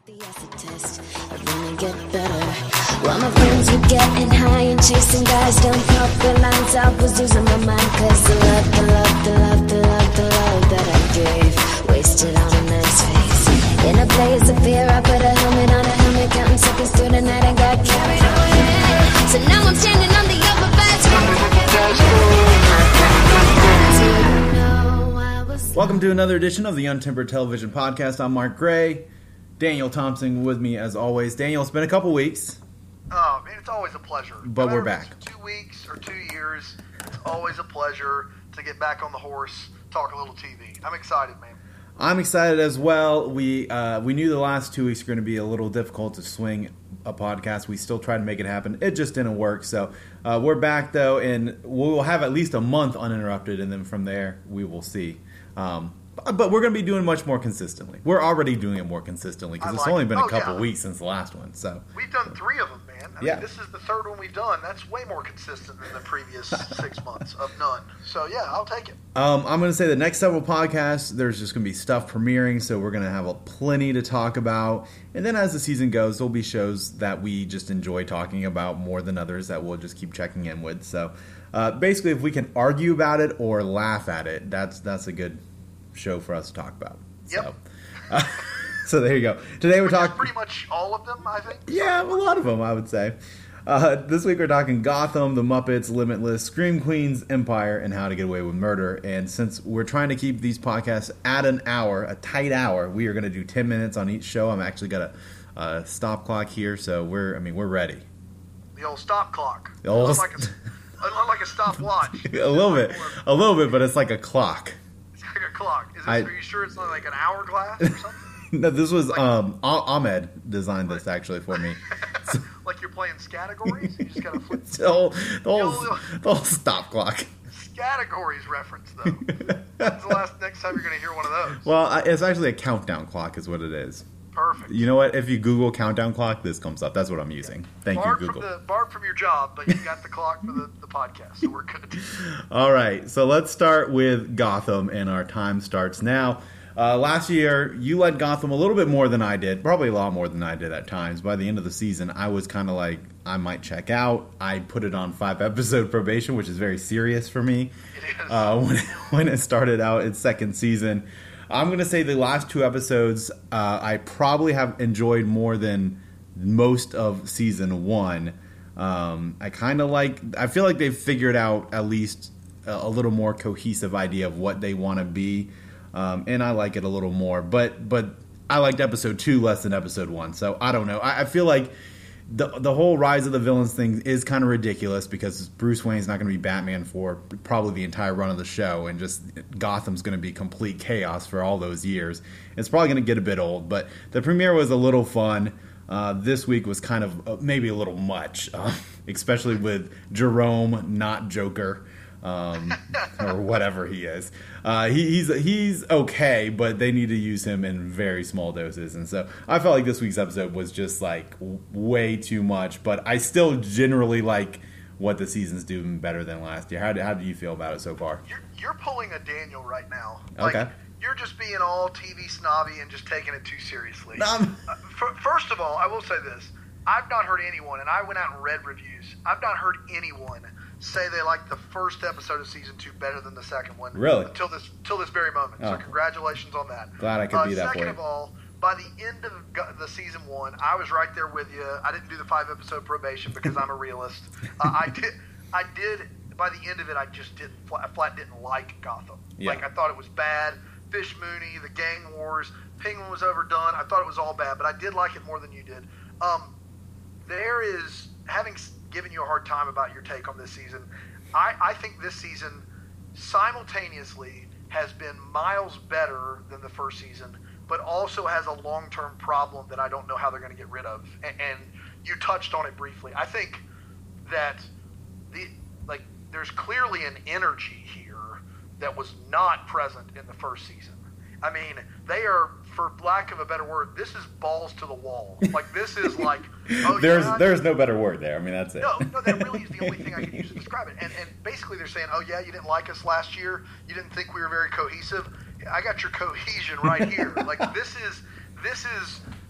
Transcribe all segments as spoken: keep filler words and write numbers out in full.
The acid test, it only get better. While my friends were getting high and chasing guys down popular lines, I was losing my mind. Cause the love, the love, the love, the love, the love that I gave, wasted on a nice face. In a blaze of fear, I put a helmet on a helmet, counting seconds through the night and got carried away. So now I'm standing on the upper batch. Welcome to another edition of the Untempered Television Podcast. I'm Mark Gray. Daniel Thompson with me as always. Daniel, it's been a couple weeks. Oh, man, it's always a pleasure. But no we're matter if back. it's two weeks or two years, it's always a pleasure to get back on the horse, talk a little T V. I'm excited, man. I'm excited as well. We uh, we knew the last two weeks were going to be a little difficult to swing a podcast. We still tried to make it happen. It just didn't work. So uh, we're back, though, and we'll have at least a month uninterrupted, and then from there we will see. Um, But we're going to be doing much more consistently. We're already doing it more consistently because it's like only it. been Oh, a couple yeah. weeks since the last one. So We've done three of them, man. I Yeah. mean, this is the third one we've done. That's way more consistent than the previous six months of none. So, yeah, I'll take it. um, I'm going to say the next several podcasts, there's just going to be stuff premiering, so we're going to have a plenty to talk about. And then as the season goes, there'll be shows that we just enjoy talking about more than others that we'll just keep checking in with. So uh, basically, if we can argue about it or laugh at it, that's that's a good show for us to talk about. Yep. So, uh, so there you go. Today we're Which is talking pretty much all of them, I think. Yeah, a lot of them, I would say. Uh, this week we're talking Gotham, The Muppets, Limitless, Scream Queens, Empire, and How to Get Away with Murder. And since we're trying to keep these podcasts at an hour, a tight hour, we are going to do ten minutes on each show. I'm actually got a, a stop clock here, so we're I mean we're ready. The old stop clock. The old Unlike a, unlike a stopwatch. a little bit, a little bit, but it's like a clock. It's like a clock. Is this, I- are you sure it's not like an hourglass or something? No, this was um, Ah- Ahmed designed this actually for me. Like you're playing categories? You just gotta flip. the whole, the whole, the whole stop clock. Categories reference, though. When's the last next time you're going to hear one of those? Well, I- it's actually a countdown clock is what it is. Perfect. You know what? If you Google countdown clock, this comes up. That's what I'm using. Thank barred you, Google. From the, barred from your job, but you got the clock for the, the podcast, so we're good. All right, so let's start with Gotham, and our time starts now. Uh, last year, you led Gotham a little bit more than I did, probably a lot more than I did at times. By the end of the season, I was kind of like, I might check out. I put it on five-episode probation, which is very serious for me. It is. Uh, when, when it started out its second season. I'm going to say the last two episodes uh, I probably have enjoyed more than most of season one. Um, I kind of like, I feel like they've figured out at least a, a little more cohesive idea of what they want to be. Um, and I like it a little more, but but I liked episode two less than episode one. So I don't know. I, I feel like the the whole Rise of the Villains thing is kind of ridiculous because Bruce Wayne's not going to be Batman for probably the entire run of the show, and just Gotham's going to be complete chaos for all those years. It's probably going to get a bit old, but the premiere was a little fun. Uh, this week was kind of uh, maybe a little much, uh, especially with Jerome, not Joker. um, or whatever he is. Uh, he, he's he's okay, but they need to use him in very small doses. And so I felt like this week's episode was just like w- way too much. But I still generally like what the season's doing better than last year. How do, how do you feel about it so far? You're, you're pulling a Daniel right now. Like, Okay. You're just being all T V snobby and just taking it too seriously. Um, Uh, f- first of all, I will say this. I've not heard anyone, and I went out and read reviews, I've not heard anyone say they liked the first episode of season two better than the second one. Really? Until this, till this very moment. Oh. So congratulations on that. Glad I could uh, be that second for you. of all, by the end of go- the season one, I was right there with you. I didn't do the five episode probation because I'm a realist. uh, I did. I did. By the end of it, I just didn't. I flat didn't like Gotham. Yeah. Like I thought it was bad. Fish Mooney, the gang wars, Penguin was overdone. I thought it was all bad, but I did like it more than you did. Um, there is, having given you a hard time about your take on this season, I, I think this season simultaneously has been miles better than the first season, but also has a long-term problem that I don't know how they're going to get rid of. And, and you touched on it briefly. I think that the like there's clearly an energy here that was not present in the first season. I mean, they are, for lack of a better word, this is balls to the wall. Like, this is like, oh, there's yeah, there's no better word there. I mean, that's it. no, no, that really is the only thing I can use to describe it. And, and basically they're saying, oh, yeah, you didn't like us last year. You didn't think we were very cohesive. I got your cohesion right here. Like, this is, this is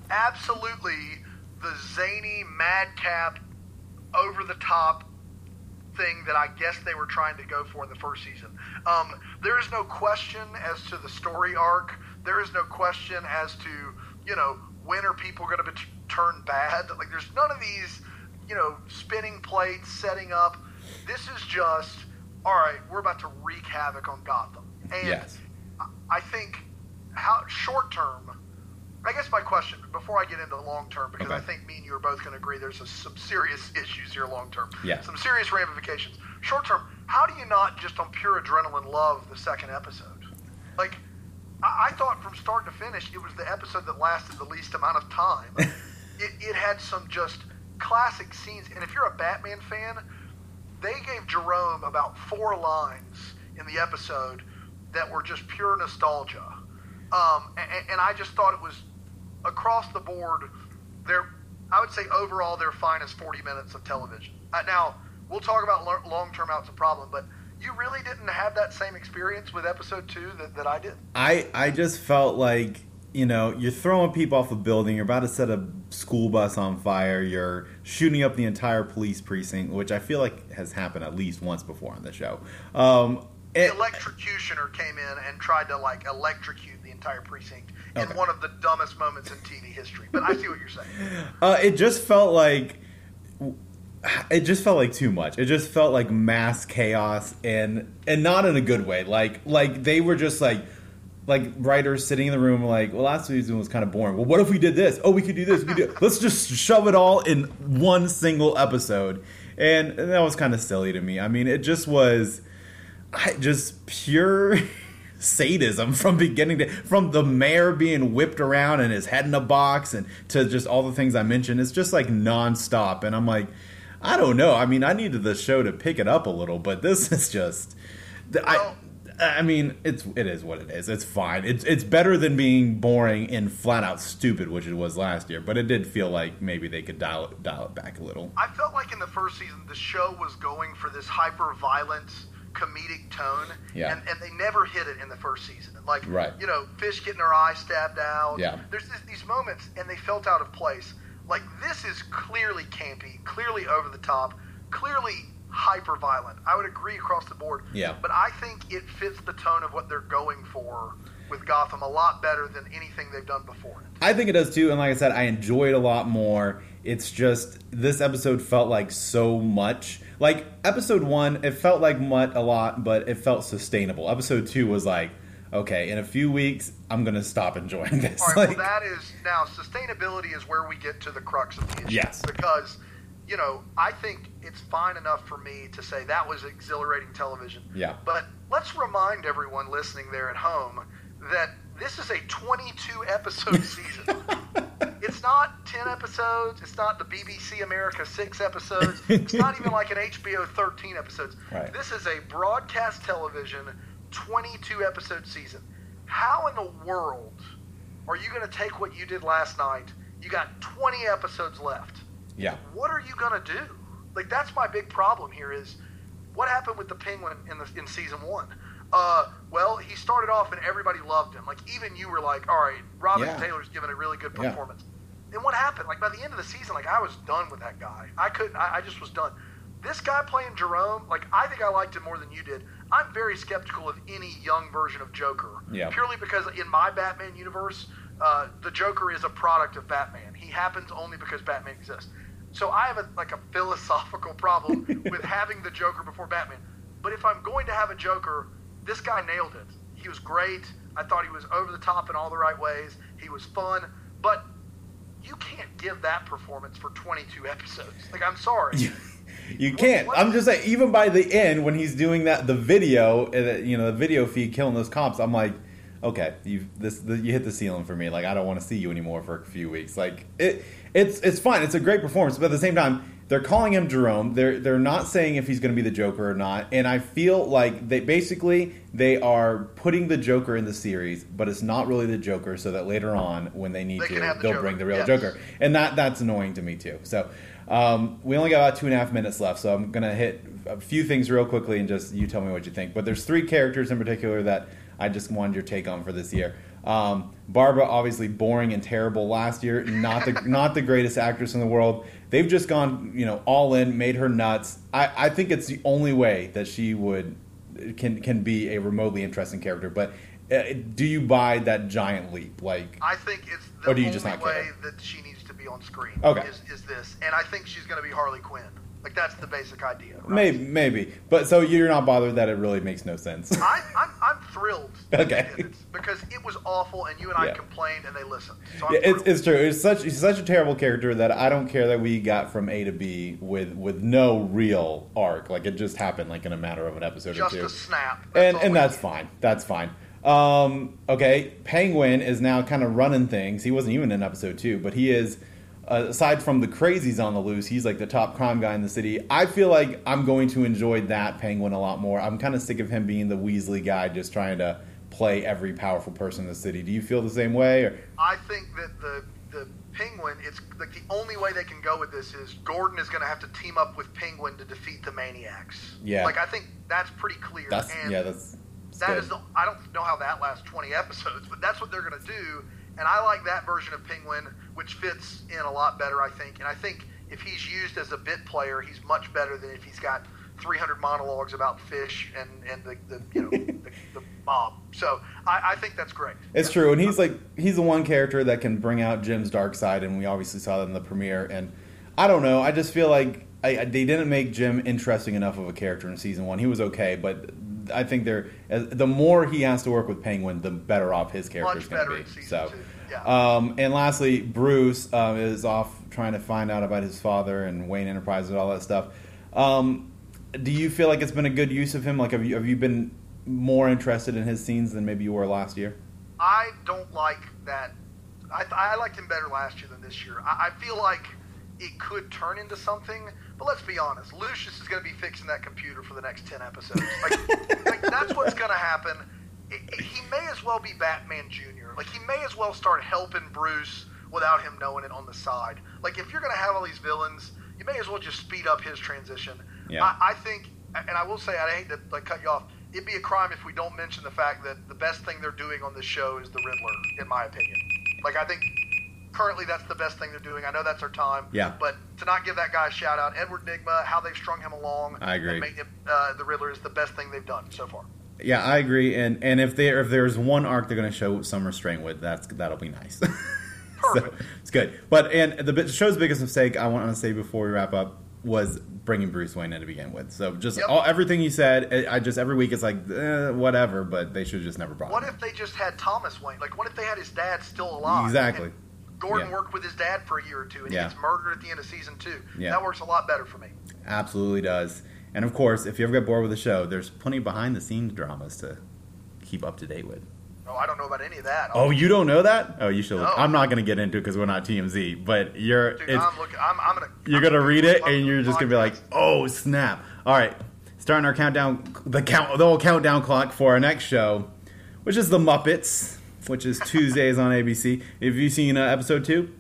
absolutely the zany, madcap, over-the-top thing that I guess they were trying to go for in the first season. Um, there is no question as to the story arc. There is no question as to, you know, when are people going to be t- turned bad. Like, there's none of these, you know, spinning plates, setting up. This is just, all right, we're about to wreak havoc on Gotham. And yes. I think how short term, I guess my question, before I get into long term, because okay. I think me and you are both going to agree there's a, some serious issues here long term. Yeah. Some serious ramifications. Short term, how do you not just on pure adrenaline love the second episode? Like, I, I thought from start to finish it was the episode that lasted the least amount of time. it, it had some just classic scenes. And if you're a Batman fan, they gave Jerome about four lines in the episode that were just pure nostalgia. Um, and, and I just thought it was across the board, their, I would say overall their finest forty minutes of television. Uh, now, we'll talk about lo- long-term how it's a problem, but you really didn't have that same experience with episode two that, that I did? I, I just felt like, you know, you're throwing people off a building, you're about to set a school bus on fire, you're shooting up the entire police precinct, which I feel like has happened at least once before on the show. Um, the it, electrocutioner came in and tried to, like, electrocute the entire precinct in okay. one of the dumbest moments in T V history. But I see what you're saying. Uh, it just felt like... It just felt like too much. It just felt like mass chaos, and and not in a good way. Like like they were just like like writers sitting in the room like, well, last season was kind of boring. Well, what if we did this? Oh, we could do this. We could do. Let's just shove it all in one single episode, and, and that was kind of silly to me. I mean, it just was I, just pure sadism from beginning to from the mayor being whipped around and his head in a box, and to just all the things I mentioned. It's just like nonstop, and I'm like, I don't know. I mean, I needed the show to pick it up a little, but this is just. I, I mean, it's it is what it is. It's fine. It's it's better than being boring and flat out stupid, which it was last year. But it did feel like maybe they could dial it dial it back a little. I felt like in the first season, the show was going for this hyper violent comedic tone, yeah. and, and they never hit it in the first season. Like, right. you know, Fish getting her eye stabbed out. Yeah. There's this, these moments, and they felt out of place. Like, this is clearly campy, clearly over the top, clearly hyper violent. I would agree across the board. Yeah. But I think it fits the tone of what they're going for with Gotham a lot better than anything they've done before. I think it does too, and like I said, I enjoy it a lot more. It's just, this episode felt like so much. Like, episode one, it felt like mutt a lot, but it felt sustainable. Episode two was like, okay, in a few weeks, I'm going to stop enjoying this. All right, like, well, that is, now, sustainability is where we get to the crux of the issue. Yes. Because, you know, I think it's fine enough for me to say that was exhilarating television. Yeah. But let's remind everyone listening there at home that this is a twenty-two episode season. It's not ten episodes. It's not the B B C America six episodes. It's not even like an H B O thirteen episodes. Right. This is a broadcast television twenty-two episode season. How in the world are you going to take what you did last night? You got twenty episodes left. Yeah. What are you going to do? Like, that's my big problem here is what happened with the Penguin in the in season one? Uh, well, he started off and everybody loved him. Like, even you were like, all right, Robin Yeah. Taylor's given a really good Yeah. performance. Then what happened? Like, by the end of the season, like, I was done with that guy. I couldn't, I, I just was done. This guy playing Jerome, like, I think I liked him more than you did. I'm very skeptical of any young version of Joker. Yeah. Purely because in my Batman universe, uh, the Joker is a product of Batman. He happens only because Batman exists. So I have a, like a philosophical problem with having the Joker before Batman. But if I'm going to have a Joker, this guy nailed it. He was great. I thought he was over the top in all the right ways. He was fun. But you can't give that performance for twenty-two episodes. Like, I'm sorry. You can't. What- I'm just saying, even by the end, when he's doing that, the video, uh, you know, the video feed killing those cops, I'm like, okay, you this the, you hit the ceiling for me. Like, I don't want to see you anymore for a few weeks. Like, it it's it's fine. It's a great performance, but at the same time, they're calling him Jerome. They're they're not saying if he's going to be the Joker or not. And I feel like they basically they are putting the Joker in the series, but it's not really the Joker. So that later on, when they need They to, can have the they'll Joker. bring the real Yes. Joker, and that that's annoying to me too. So. Um, we only got about two and a half minutes left, so I'm going to hit a few things real quickly and just you tell me what you think. But there's three characters in particular that I just wanted your take on for this year. Um, Barbara, obviously boring and terrible last year. Not the not the greatest actress in the world. They've just gone, you know, all in, made her nuts. I, I think it's the only way that she would can can be a remotely interesting character. But uh, do you buy that giant leap? Like, I think it's the or do you only just not way care? that she needs to be on screen. Okay. Is, is this, and I think she's going to be Harley Quinn. Like, that's the basic idea. Right? Maybe, maybe. But so you're not bothered that it really makes no sense. I, I'm, I'm thrilled. that Okay. they did it, because it was awful, and you and I Yeah. complained, and they listened. So I'm Yeah, it's, thrilled. it's true. It's such it's such a terrible character that I don't care that we got from A to B with with no real arc. Like, it just happened like in a matter of an episode just or two. a snap. and all and we that's need. fine. That's fine. Um, okay, Penguin is now kind of running things. He wasn't even in episode two, but he is. Uh, aside from the crazies on the loose, he's like the top crime guy in the city. I feel like I'm going to enjoy that Penguin a lot more. I'm kind of sick of him being the Weasley guy, just trying to play every powerful person in the city. Do you feel the same way? Or? I think that the the Penguin, it's like the only way they can go with this is Gordon is going to have to team up with Penguin to defeat the Maniacs. Yeah. Like, I think that's pretty clear. That's and yeah, that's, that's that good. is the, I don't know how that lasts twenty episodes, but that's what they're going to do. And I like that version of Penguin, which fits in a lot better, I think. And I think if he's used as a bit player, he's much better than if he's got three hundred monologues about fish and, and the, the you know the, the mob. So I, I think that's great. It's true, and he's like he's the one character that can bring out Jim's dark side, and we obviously saw that in the premiere. And I don't know, I just feel like I, I, they didn't make Jim interesting enough of a character in season one. He was okay, but I think they're as, the more he has to work with Penguin, the better off his character is Much going better to in be. season So, two. Yeah. um, and lastly, Bruce um, is off trying to find out about his father and Wayne Enterprises and all that stuff. Um, do you feel like it's been a good use of him? Like, have you have you been more interested in his scenes than maybe you were last year? I don't like that. I, I liked him better last year than this year. I, I feel like it could turn into something, but let's be honest. Lucius is going to be fixing that computer for the next ten episodes. Like, like that's what's going to happen. It, it, he may as well be Batman Junior Like, he may as well start helping Bruce without him knowing it on the side. Like, if you're going to have all these villains, you may as well just speed up his transition. Yeah. I, I think, and I will say, I hate to like cut you off, it'd be a crime if we don't mention the fact that the best thing they're doing on this show is the Riddler, in my opinion. Like, I think currently that's the best thing they're doing. I know that's our time. Yeah. But to not give that guy a shout out, Edward Nigma, how they've strung him along. I agree. And make him, uh, the Riddler is the best thing they've done so far. Yeah, I agree. And and if there if there's one arc they're going to show some restraint with, that's that'll be nice. Perfect. So, it's good. But and the show's biggest mistake, I want to say before we wrap up, was bringing Bruce Wayne in to begin with. So just Yep. all, everything you said, I I just every week it's like eh, whatever, but they should have just never brought What him. if they just had Thomas Wayne? Like, what if they had his dad still alive? Exactly. And Gordon Yeah. worked with his dad for a year or two, and Yeah. he gets murdered at the end of season two. Yeah. That works a lot better for me. Absolutely does. And of course, if you ever get bored with the show, there's plenty behind the scenes dramas to keep up to date with. Oh, I don't know about any of that. Oh, you don't know that? Oh, you should look. No. I'm not going to get into it because we're not T M Z, but you're Dude, it's, I'm looking. I'm, I'm gonna. you're I'm going to read it I'm and you're just going to be like, podcast. "Oh, snap." All right. Starting our countdown the count the whole countdown clock for our next show, which is The Muppets, which is Tuesdays on A B C. Have you seen uh, episode two?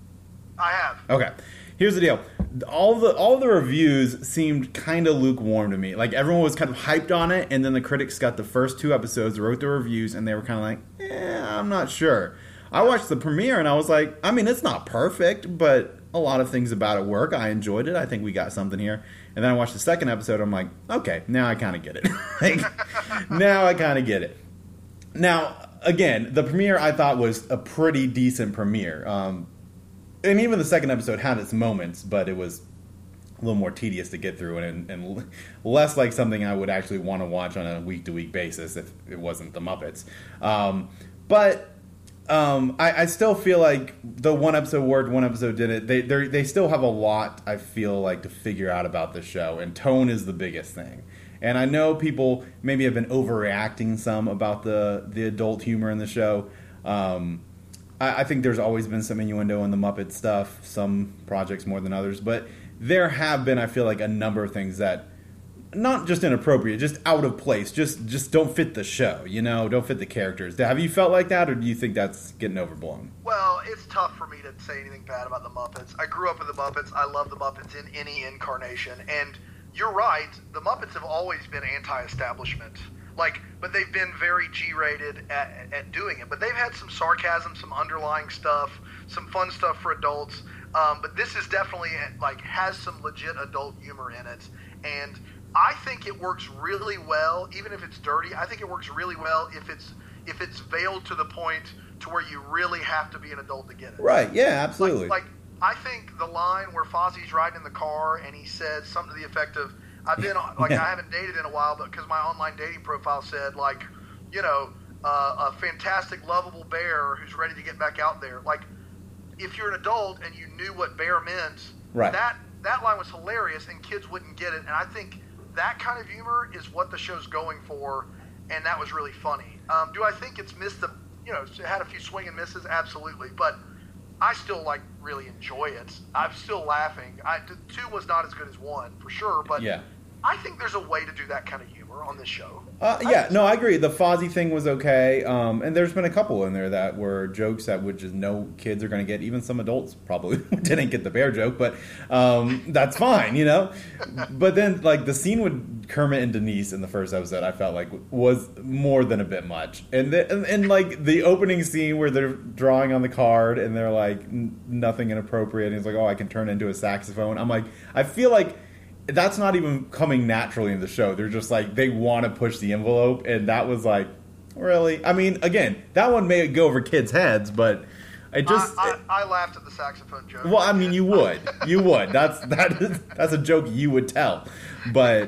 I have. Okay. Here's the deal. All the all the reviews seemed kind of lukewarm to me. Like, everyone was kind of hyped on it, and then the critics got the first two episodes, wrote the reviews, and they were kind of like, eh, I'm not sure. I watched the premiere, and I was like, I mean, it's not perfect, but a lot of things about it work. I enjoyed it. I think we got something here. And then I watched the second episode, I'm like, okay, now I kind of get it. Like, now I kind of get it. Now, again, the premiere I thought was a pretty decent premiere. Um, and even the second episode had its moments, but it was a little more tedious to get through and, and less like something I would actually want to watch on a week-to-week basis if it wasn't The Muppets. Um, but um, I, I still feel like the one episode worked, one episode didn't. They they still have a lot, I feel like, to figure out about the show, and tone is the biggest thing. And I know people maybe have been overreacting some about the, the adult humor in the show. Um, I, I think there's always been some innuendo in the Muppet stuff, some projects more than others. But there have been, I feel like, a number of things that, not just inappropriate, just out of place, just just don't fit the show, you know, don't fit the characters. Have you felt like that, or do you think that's getting overblown? Well, it's tough for me to say anything bad about the Muppets. I grew up with the Muppets. I love the Muppets in any incarnation. And you're right, the Muppets have always been anti-establishment. Like, but they've been very G-rated at, at doing it. But they've had some sarcasm, some underlying stuff, some fun stuff for adults. Um, but this is definitely like has some legit adult humor in it, and I think it works really well, even if it's dirty. I think it works really well if it's if it's veiled to the point to where you really have to be an adult to get it. Right? Yeah, absolutely. Like, like I think the line where Fozzie's riding in the car and he says something to the effect of, "I've been like Yeah. I haven't dated in a while, but because my online dating profile said like, you know, uh, a fantastic, lovable bear who's ready to get back out there." Like, if you're an adult and you knew what bear meant, Right. that that line was hilarious, and kids wouldn't get it. And I think that kind of humor is what the show's going for, and that was really funny. Um, do I think it's missed the, you know, it had a few swing and misses? Absolutely, but I still like really enjoy it. I'm still laughing. I, two was not as good as one for sure, but Yeah. I think there's a way to do that kind of humor on this show. Uh, yeah, no, I agree. The Fozzie thing was okay, um, and there's been a couple in there that were jokes that would just no kids are going to get. Even some adults probably didn't get the bear joke, but um, that's fine, you know. But then, like the scene with Kermit and Denise in the first episode, I felt like was more than a bit much. And the, and, and like the opening scene where they're drawing on the card and they're like n- nothing inappropriate, and he's like, "Oh, I can turn into a saxophone." I'm like, I feel like. That's not even coming naturally in the show. They're just like, they want to push the envelope, and that was like, really? I mean, again, that one may go over kids' heads, but I just... I, I, I laughed at the saxophone joke. Well, I mean, you would. You would. That's that is, that's a joke you would tell. But,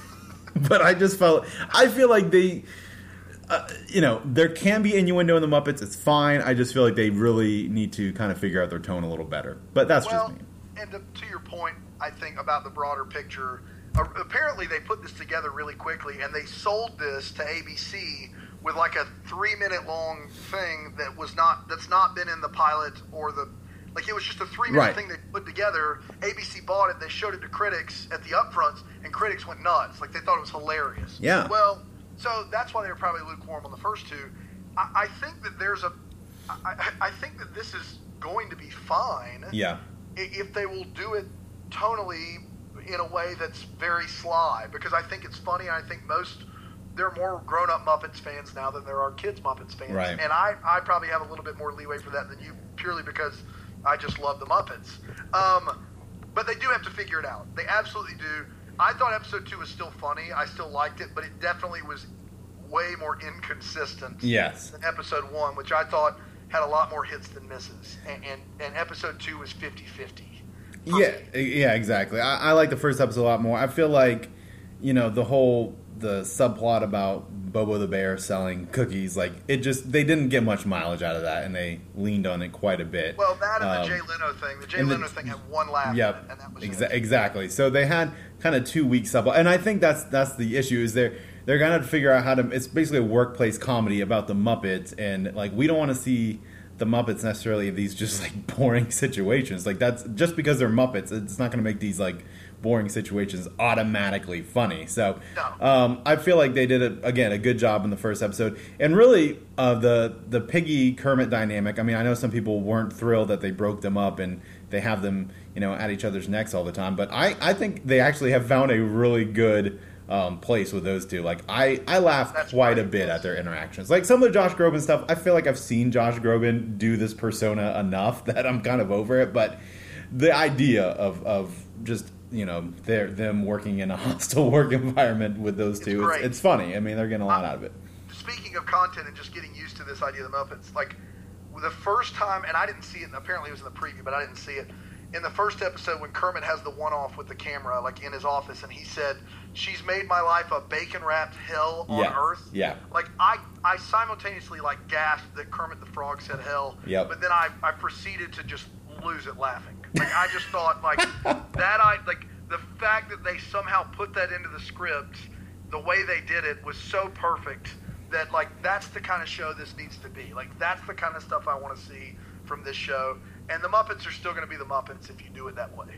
but I just felt... I feel like they... Uh, you know, there can be innuendo in the Muppets. It's fine. I just feel like they really need to kind of figure out their tone a little better. But that's well, just me. And to, to your point, I think about the broader picture. Uh, apparently, they put this together really quickly, and they sold this to A B C with like a three-minute-long thing that was not that's not been in the pilot or the like. It was just a three-minute Right. thing they put together. A B C bought it. They showed it to critics at the upfronts, and critics went nuts. Like they thought it was hilarious. Yeah. Well, so that's why they were probably lukewarm on the first two. I, I think that there's a. I, I think that this is going to be fine. Yeah. If they will do it tonally in a way that's very sly, because I think it's funny, and I think most there are more grown-up Muppets fans now than there are kids Muppets fans, Right. and I, I probably have a little bit more leeway for that than you, purely because I just love the Muppets. Um, but they do have to figure it out. They absolutely do. I thought episode two was still funny. I still liked it, but it definitely was way more inconsistent Yes. than episode one, which I thought had a lot more hits than misses, and, and, and episode two was fifty-fifty. Yeah, yeah, exactly. I, I like the first episode a lot more. I feel like, you know, the whole the subplot about Bobo the Bear selling cookies, like it just they didn't get much mileage out of that, and they leaned on it quite a bit. Well, that and Um, the Jay Leno thing. The Jay and the- Leno thing had one laugh, Yep, in it, and that was exa- it. exactly. So they had kind of two week subplot, and I think that's that's the issue is they're they're gonna have to figure out how to. It's basically a workplace comedy about the Muppets, and like we don't want to see the Muppets necessarily in these just like boring situations. Like that's just because they're Muppets, it's not going to make these like boring situations automatically funny. So No. um, I feel like they did a, again a good job in the first episode, and really uh, the the Piggy Kermit dynamic. I mean, I know some people weren't thrilled that they broke them up and they have them you know at each other's necks all the time, but I I think they actually have found a really good. Um, place with those two. Like I, I laugh That's quite right, a bit yes. at their interactions. Like some of the Josh Groban stuff, I feel like I've seen Josh Groban do this persona enough that I'm kind of over it. But the idea of, of just you know their them working in a hostile work environment with those two, it's, great. it's funny. I mean, they're getting a lot out of it. Speaking of content and just getting used to this idea of the Muppets, like the first time, and I didn't see it, and apparently it was in the preview, but I didn't see it. In the first episode, when Kermit has the one-off with the camera, like in his office, and he said, "She's made my life a bacon-wrapped hell on Yeah. earth." Yeah. Like I, I simultaneously like gasped that Kermit the Frog said hell. Yep. But then I, I proceeded to just lose it laughing. Like I just thought, like that. I like the fact that they somehow put that into the script, the way they did it was so perfect that like that's the kind of show this needs to be. Like that's the kind of stuff I want to see from this show. And the Muppets are still going to be the Muppets if you do it that way.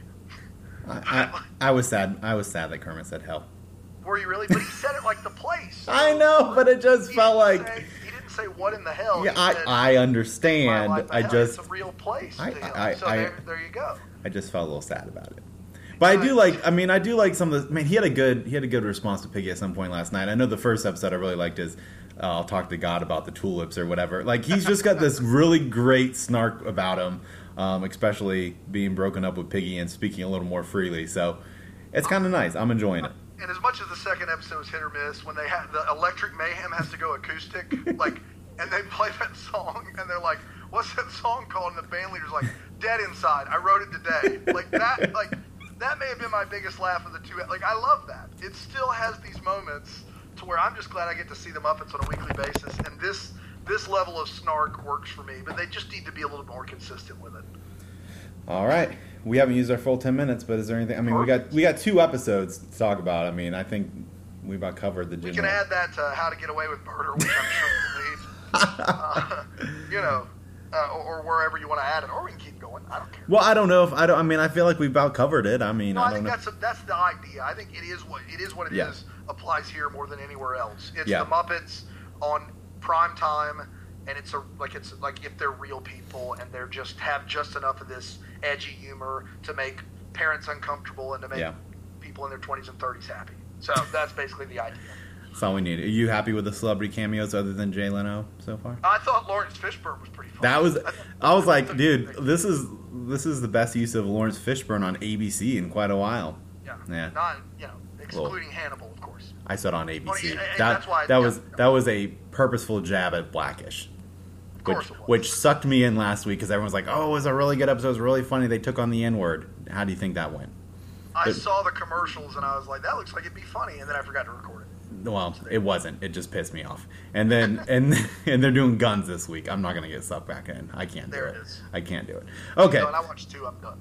I, I, I was sad. I was sad that Kermit said hell. Were you really? But he said it like the place. I know, but it just He felt didn't like say- he didn't say what in the hell. yeah. He I said, I "My understand. life, my I hell." just It's a real place I- to him. I- so I- there, there you go. I just felt a little sad about it. But I do like. I mean, I do like some of the. Man, he had a good. He had a good response to Piggy at some point last night. I know the first episode I really liked is. Uh, I'll talk to God about the tulips or whatever. Like he's just got this really great snark about him, um, especially being broken up with Piggy and speaking a little more freely. So it's kind of nice. I'm enjoying it. And as much as the second episode is hit or miss, when they have the Electric Mayhem has to go acoustic, like, and they play that song, and they're like, "What's that song called?" And the band leader's like, "Dead Inside. I wrote it today." Like that. Like that may have been my biggest laugh of the two. Like I love that. It still has these moments. To where I'm just glad I get to see the Muppets on a weekly basis, and this this level of snark works for me. But they just need to be a little more consistent with it. All right, we haven't used our full ten minets, but is there anything? I mean, Perfect. we got we got two episodes to talk about. I mean, I think we about covered the. We general. can add that to How to Get Away with Murder, which I'm sure we'll need. uh, you know, uh, or, or wherever you want to add it, or we can keep going. I don't care. Well, I don't know if I don't. I mean, I feel like we've about covered it. I mean, No, I, I, don't think know. that's a, that's the idea. I think it is what it is. What it Yeah. is applies here more than anywhere else. It's Yeah. the Muppets on prime time, and it's a like it's like if they're real people and they're just have just enough of this edgy humor to make parents uncomfortable and to make Yeah. people in their twenties and thirties happy. So that's basically the idea. That's all we need. Are you happy with the celebrity cameos other than Jay Leno so far? I thought Lawrence Fishburne was pretty funny. That was. I was like, dude, this is this is the best use of Lawrence Fishburne on A B C in quite a while. Yeah. Yeah. Not, you know, excluding Hannibal, of course. I said on A B C. Well, yeah, and that that's why- that yeah. was that was a purposeful jab at Blackish. Of course which, it was. which sucked me in last week because everyone's like, "Oh, it was a really good episode. It was really funny. They took on the N word." How do you think that went? I But- saw the commercials and I was like, that looks like it'd be funny, and then I forgot to record it. Well, it wasn't. It just pissed me off. And then and and they're doing guns this week. I'm not going to get sucked back in. I can't do There it. it is. I can't do it. Okay. So, and I watched two, I'm done.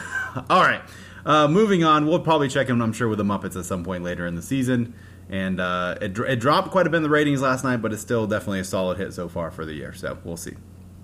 All right. Uh, moving on, we'll probably check in, I'm sure, with the Muppets at some point later in the season. And uh, it, dr- it dropped quite a bit in the ratings last night, but it's still definitely a solid hit so far for the year. So we'll see.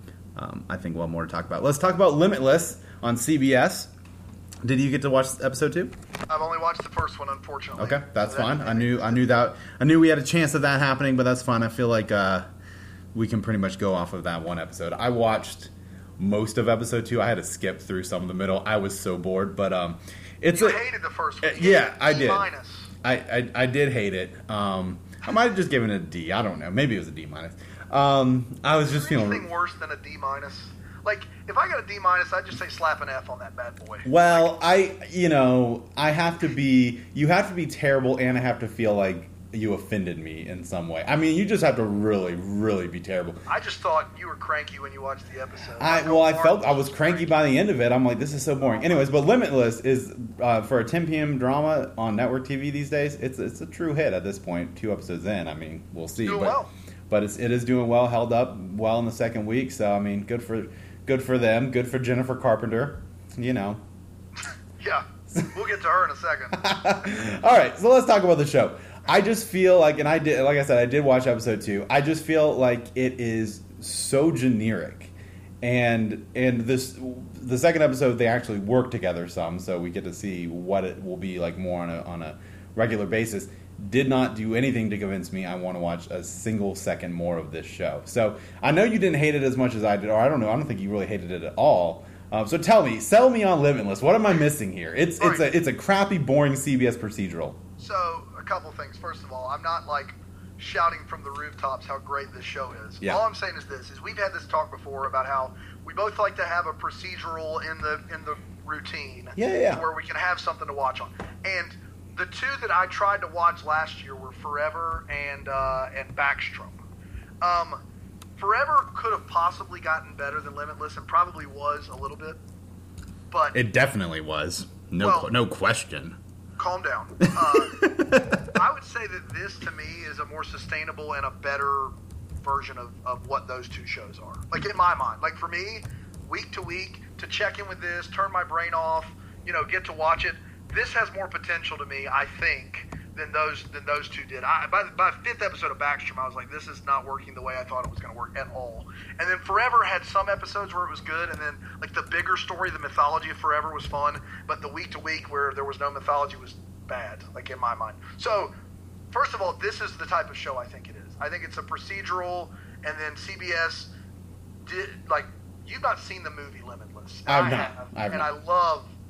Um, I think we'll have more to talk about. Let's talk about Limitless on C B S. Did you get to watch episode two? I've only watched the first one, unfortunately. Okay, that's So that- fine. I knew I knew that I knew we had a chance of that happening, but that's fine. I feel like uh, we can pretty much go off of that one episode. I watched most of episode two. I had to skip through some of the middle. I was so bored, but um, it's You a, hated the first one. Uh, You yeah, gave it I D did. minus. I, I I did hate it. Um, I might have just given it a D. I don't know. Maybe it was a D minus. Um, I was just Is there feeling. anything worse than a D minus? Like, if I got a D minus, I'd just say slap an F on that bad boy. Well, I you know I have to be. You have to be terrible, and I have to feel like you offended me in some way. I mean, you just have to really, really be terrible. I just thought you were cranky when you watched the episode. I Like, well, I Omar felt I was cranky by the end of it. I'm like, this is so boring. Anyways, but Limitless is uh, for a ten p.m. drama on network T V these days. It's it's a true hit at this point. Two episodes in, I mean, we'll see. Doing but well. but it's, it is doing well, held up well in the second week. So I mean, good for good for them. Good for Jennifer Carpenter. You know. Yeah, we'll get to her in a second. All right, so let's talk about the show. I just feel like, and I did, like I said, I did watch episode two. I just feel like it is so generic, and and this the second episode they actually work together some, so we get to see what it will be like more on a on a regular basis. Did not do anything to convince me I want to watch a single second more of this show. So I know you didn't hate it as much as I did, or I don't know. I don't think you really hated it at all. Um, so tell me, sell me on Limitless. What am I missing here? It's it's Right. a it's a crappy, boring C B S procedural. So, a couple things. First of all, I'm not like shouting from the rooftops how great this show is. Yeah. All I'm saying is this: is we've had this talk before about how we both like to have a procedural in the in the routine, Yeah, yeah, yeah. where we can have something to watch on. And the two that I tried to watch last year were Forever and uh, and Backstrom. Um, Forever could have possibly gotten better than Limitless, and probably was a little bit, but It definitely was. No, Well- qu- no question. calm down. Uh, I would say that this, to me, is a more sustainable and a better version of, of what those two shows are. Like, in my mind. Like, for me, week to week, to check in with this, turn my brain off, you know, get to watch it, this has more potential to me, I think, than those than those two did. I, by, by the fifth episode of Backstrom, I was like, this is not working the way I thought it was going to work at all. And then Forever had some episodes where it was good, and then, like, the bigger story, the mythology of Forever was fun, but the week-to-week where there was no mythology was bad, like, in my mind. So, first of all, this is the type of show I think it is. I think it's a procedural, and then C B S did, like, you've not seen the movie Limitless. I've I not. have, I've and not. I love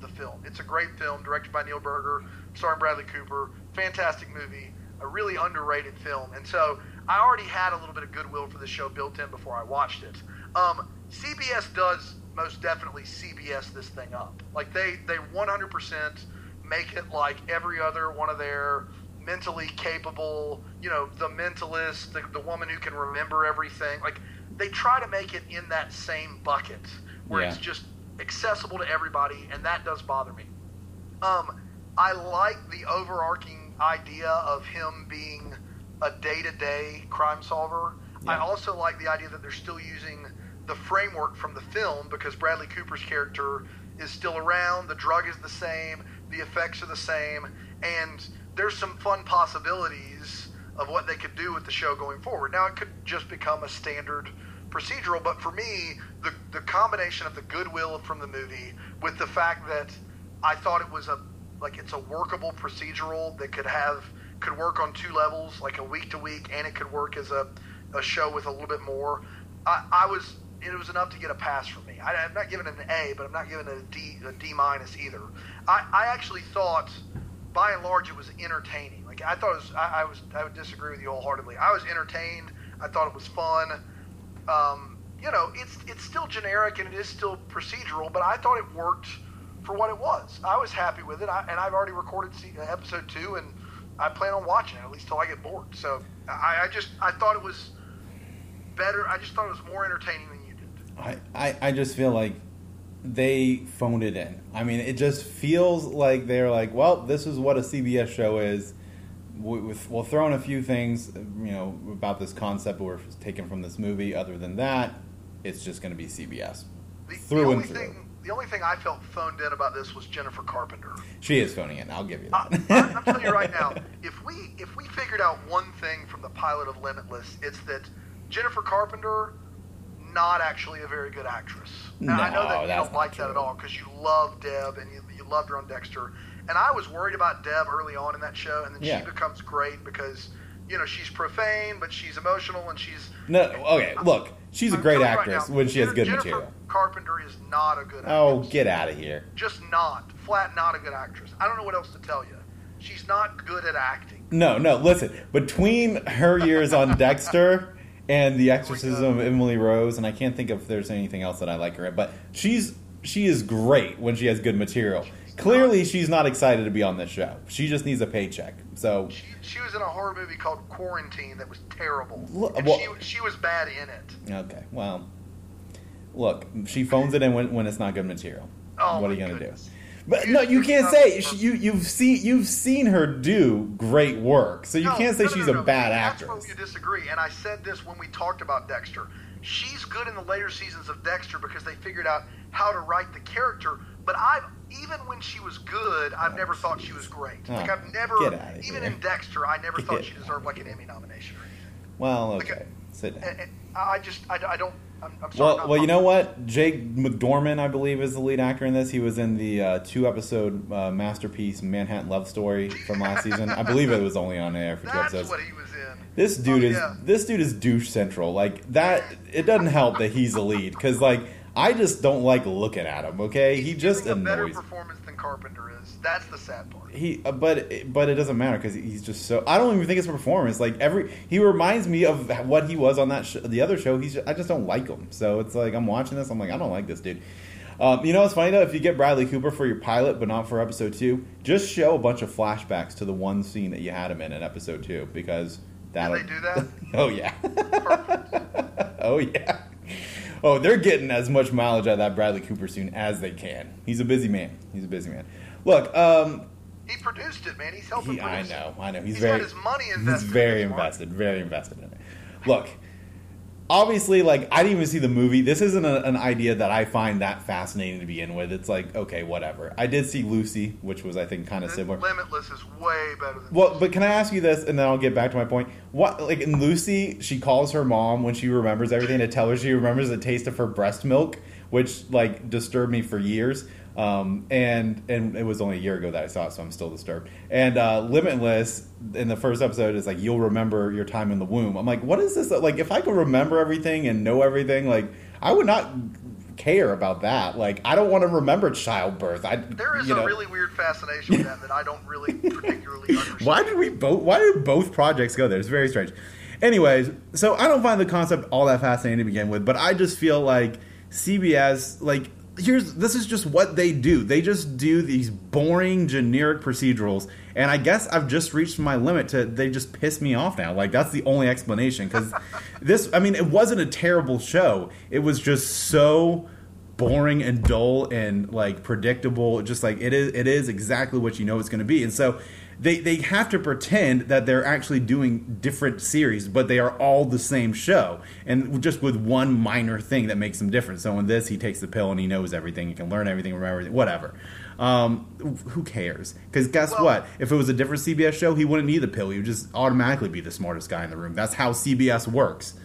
the film. It's a great film, directed by Neil Berger, starring Bradley Cooper. Fantastic movie, a really underrated film. And so I already had a little bit of goodwill for the show built in before I watched it. Um, C B S does most definitely C B S this thing up. Like they, they one hundred percent make it like every other one of their mentally capable, you know, the mentalist, the, the woman who can remember everything. Like they try to make it in that same bucket where yeah. it's just accessible to everybody, and that does bother me. Um, I like the overarching idea of him being a day-to-day crime solver. Yeah. I also like the idea that they're still using the framework from the film because Bradley Cooper's character is still around, the drug is the same, the effects are the same, and there's some fun possibilities of what they could do with the show going forward. Now, it could just become a standard procedural, but for me, the the combination of the goodwill from the movie with the fact that I thought it was a like it's a workable procedural that could have could work on two levels, like a week to week, and it could work as a, a show with a little bit more. I, I was it was enough to get a pass from me. I, I'm not giving it an A, but I'm not giving it a D a D minus either. I, I actually thought, by and large, it was entertaining. Like I thought it was. I, I was. I would disagree with you wholeheartedly. I was entertained. I thought it was fun. Um, you know, it's it's still generic and it is still procedural, but I thought it worked for what it was. I was happy with it, I, and I've already recorded episode two, and I plan on watching it at least till I get bored. So I, I just I thought it was better. I just thought it was more entertaining than you did. I, I, I just feel like they phoned it in. I mean, it just feels like they're like, well, this is what a C B S show is. We, we'll throw in a few things, you know, about this concept we're taken from this movie. Other than that, it's just going to be C B S the, through the and only through. Thing, the only thing I felt phoned in about this was Jennifer Carpenter. She is phoning in. I'll give you that. I, I, I'm telling you right now, if we if we figured out one thing from the pilot of Limitless, it's that Jennifer Carpenter, not actually a very good actress. Now, No, I know that you that's don't not like true. that at all because you love Deb and you, you loved her on Dexter. And I was worried about Deb early on in that show, and then Yeah. she becomes great because, you know, she's profane, but she's emotional, and she's... No, okay, look, she's a I'm great telling you right actress now, when she has good Jennifer material. Carpenter is not a good actress. Oh, get out of here. Just not. Flat not a good actress. I don't know what else to tell you. She's not good at acting. No, no, listen. Between her years on Dexter and The Exorcism of Emily Rose, and I can't think if there's anything else that I like her in, but she's she is great when she has good material. Clearly, she's not excited to be on this show. She just needs a paycheck. So She, she was in a horror movie called Quarantine that was terrible. Look, and well- she, she was bad in it. okay, well, look, she phones it in when, when it's not good material. Oh, what are you my gonna goodness. do? But You- no, you you can't have- say she, you you've seen you've seen her do great work. So you No, can't say no, no, she's no, a no. bad That's actress. where you disagree. And I said this when we talked about Dexter. She's good in the later seasons of Dexter because they figured out how to write the character. But I've even when she was good, I've Oh, never thought geez. she was great. Oh, like I've never, get outta even here. in Dexter, I never thought Get she deserved like an Emmy nomination or anything. Well, Like, okay, sit down. And, and I just, I, I don't. I'm, I'm sorry. Well, not- well, you know what? Jake McDormand, I believe, is the lead actor in this. He was in the uh, two-episode uh, masterpiece Manhattan Love Story from last season. I believe it was only on air for two That's episodes. what he was in. This dude Oh, is yeah. this dude is douche central. Like that, it doesn't help that he's the lead because like I just don't like looking at him. Okay, he He's just giving a better annoys. performance than Carpenter is. That's the sad part. He, uh, but but it doesn't matter because he's just so. I don't even think it's a performance. Like every, he reminds me of what he was on that sh- the other show. He's, I just don't like him. So it's like I'm watching this. I'm like I don't like this dude. Um, you know what's funny though? If you get Bradley Cooper for your pilot, but not for episode two, just show a bunch of flashbacks to the one scene that you had him in in episode two because that. Did they do that? Oh yeah. Perfect. Oh yeah. Oh, they're getting as much mileage out of that Bradley Cooper soon as they can. He's a busy man. He's a busy man. Look, um, He produced it, man. He's helping he, I produce it. know, I know. He's, He's very, got his money he's invested very in this, Mark. invested, very invested in it. Look, obviously, like I didn't even see the movie. This isn't a, an idea that I find that fascinating to begin with. It's like, okay, whatever. I did see Lucy, which was I think kind of similar. Limitless is way better than Well, but can I ask you this, and then I'll get back to my point? What, like in Lucy, she calls her mom when she remembers everything to tell her she remembers the taste of her breast milk, which like disturbed me for years. Um, and and it was only a year ago that I saw it, so I'm still disturbed. And uh, Limitless in the first episode is like you'll remember your time in the womb. I'm like, what is this? Like, if I could remember everything and know everything, like I would not care about that. Like, I don't want to remember childbirth. I, there is you a know. really weird fascination with that that I don't really particularly understand. Why did we both? Why did both projects go there? It's very strange. Anyways, so I don't find the concept all that fascinating to begin with, but I just feel like C B S, like, here's this is just what they do. They just do these boring, generic procedurals, and I guess I've just reached my limit to they just piss me off now. Like, that's the only explanation, because this, I mean, it wasn't a terrible show. It was just so boring and dull and, like, predictable. Just like it is, it is exactly what you know it's going to be, and so. They they have to pretend that they're actually doing different series, but they are all the same show, and just with one minor thing that makes them different. So in this, he takes the pill and he knows everything, he can learn everything, remember everything, whatever. Um, who cares? Because guess well, what? If it was a different C B S show, he wouldn't need the pill. He would just automatically be the smartest guy in the room. That's how C B S works.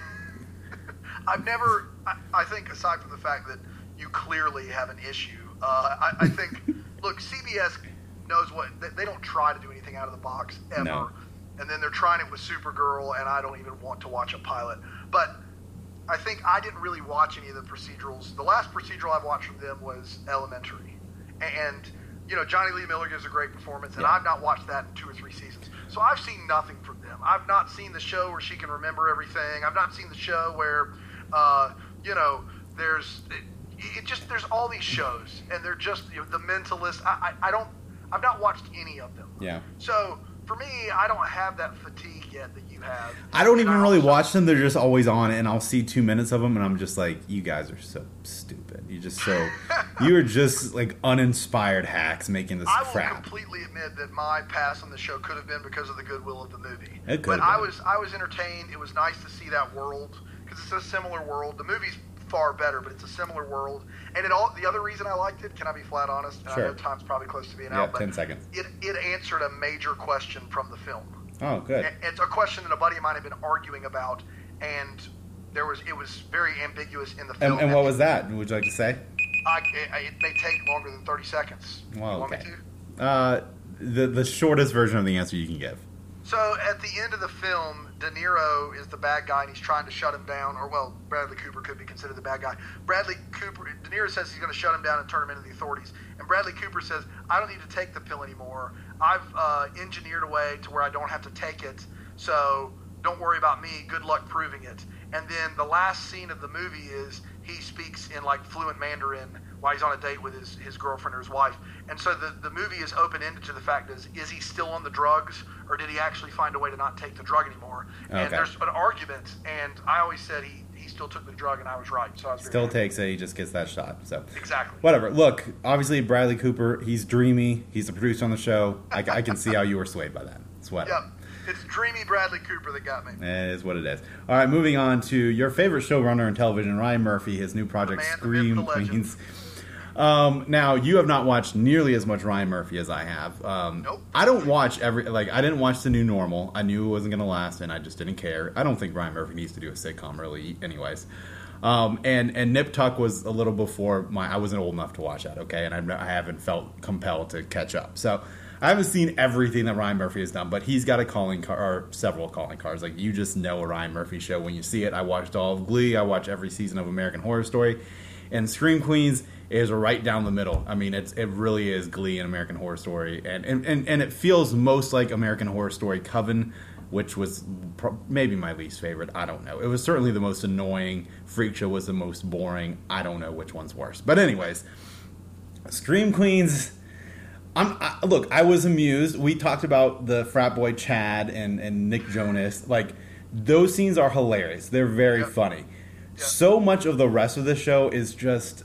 I've never, I, I think, aside from the fact that you clearly have an issue, uh, I, I think, look, C B S knows what they, they don't try to do anything out of the box ever, No. and then they're trying it with Supergirl, and I don't even want to watch a pilot. But I think I didn't really watch any of the procedurals. The last procedural I've watched from them was Elementary, and you know Johnny Lee Miller gives a great performance, and Yeah. I've not watched that in two or three seasons. So I've seen nothing from them. I've not seen the show where she can remember everything. I've not seen the show where, uh, you know, there's it, it just there's all these shows, and they're just you know, The Mentalist. I, I I don't. I've not watched any of them. Yeah. So for me, I don't have that fatigue yet that you have. I don't And even I really also- watch them. They're just always on, and I'll see two minutes of them, and I'm just like, you guys are so stupid. You just so, you are just like uninspired hacks making this I will crap. completely admit that my pass on the show could have been because of the goodwill of the movie. It could but have I been. was I was entertained. It was nice to see that world because it's a similar world. The movie's far better, but it's a similar world. And it all the other reason I liked it, can I be flat honest? And Sure. I know time's probably close to being Yeah, out, but ten seconds. It it answered a major question from the film. Oh, good. And it's a question that a buddy of mine had been arguing about, and there was it was very ambiguous in the film. And, and what was that? Would you like to say? I, it, it may take longer than thirty seconds. Well, you want okay. me to? Uh, the the shortest version of the answer you can give. So at the end of the film, De Niro is the bad guy, and he's trying to shut him down. Or, well, Bradley Cooper could be considered the bad guy. Bradley Cooper, De Niro says he's going to shut him down and turn him into the authorities. And Bradley Cooper says, I don't need to take the pill anymore. I've uh, engineered a way to where I don't have to take it. So don't worry about me. Good luck proving it. And then the last scene of the movie is he speaks in like fluent Mandarin while he's on a date with his, his girlfriend or his wife. And so the, the movie is open-ended to the fact is, is he still on the drugs, or did he actually find a way to not take the drug anymore? Okay. And there's an argument, and I always said he, he still took the drug, and I was right. So I was very Still happy. takes it. He just gets that shot. So Exactly. whatever. Look, obviously Bradley Cooper. He's dreamy. He's the producer on the show. I, I can see how you were swayed by that. It's whatever. Yep. It's dreamy Bradley Cooper that got me. It is what it is. All right, moving on to your favorite showrunner in television, Ryan Murphy, his new project, The man, the Scream myth, the legend. Queens. Um, now, you have not watched nearly as much Ryan Murphy as I have. Um, Nope. I don't watch every, like, I didn't watch The New Normal. I knew it wasn't going to last, and I just didn't care. I don't think Ryan Murphy needs to do a sitcom, really, anyways. Um, and, and Nip Tuck was a little before my, I wasn't old enough to watch that, okay? And I, I haven't felt compelled to catch up. So, I haven't seen everything that Ryan Murphy has done, but he's got a calling card, or several calling cards. Like, you just know a Ryan Murphy show when you see it. I watched all of Glee. I watch every season of American Horror Story. And Scream Queens is right down the middle. I mean, it's it really is Glee and American Horror Story. And, and, and, and it feels most like American Horror Story Coven, which was pro- maybe my least favorite. I don't know. It was certainly the most annoying. Freak Show was the most boring. I don't know which one's worse. But anyways, Scream Queens... I'm, I, look, I was amused. We talked about the frat boy Chad and, and Nick Jonas. Like, those scenes are hilarious. They're very Yep. funny. Yep. So much of the rest of the show is just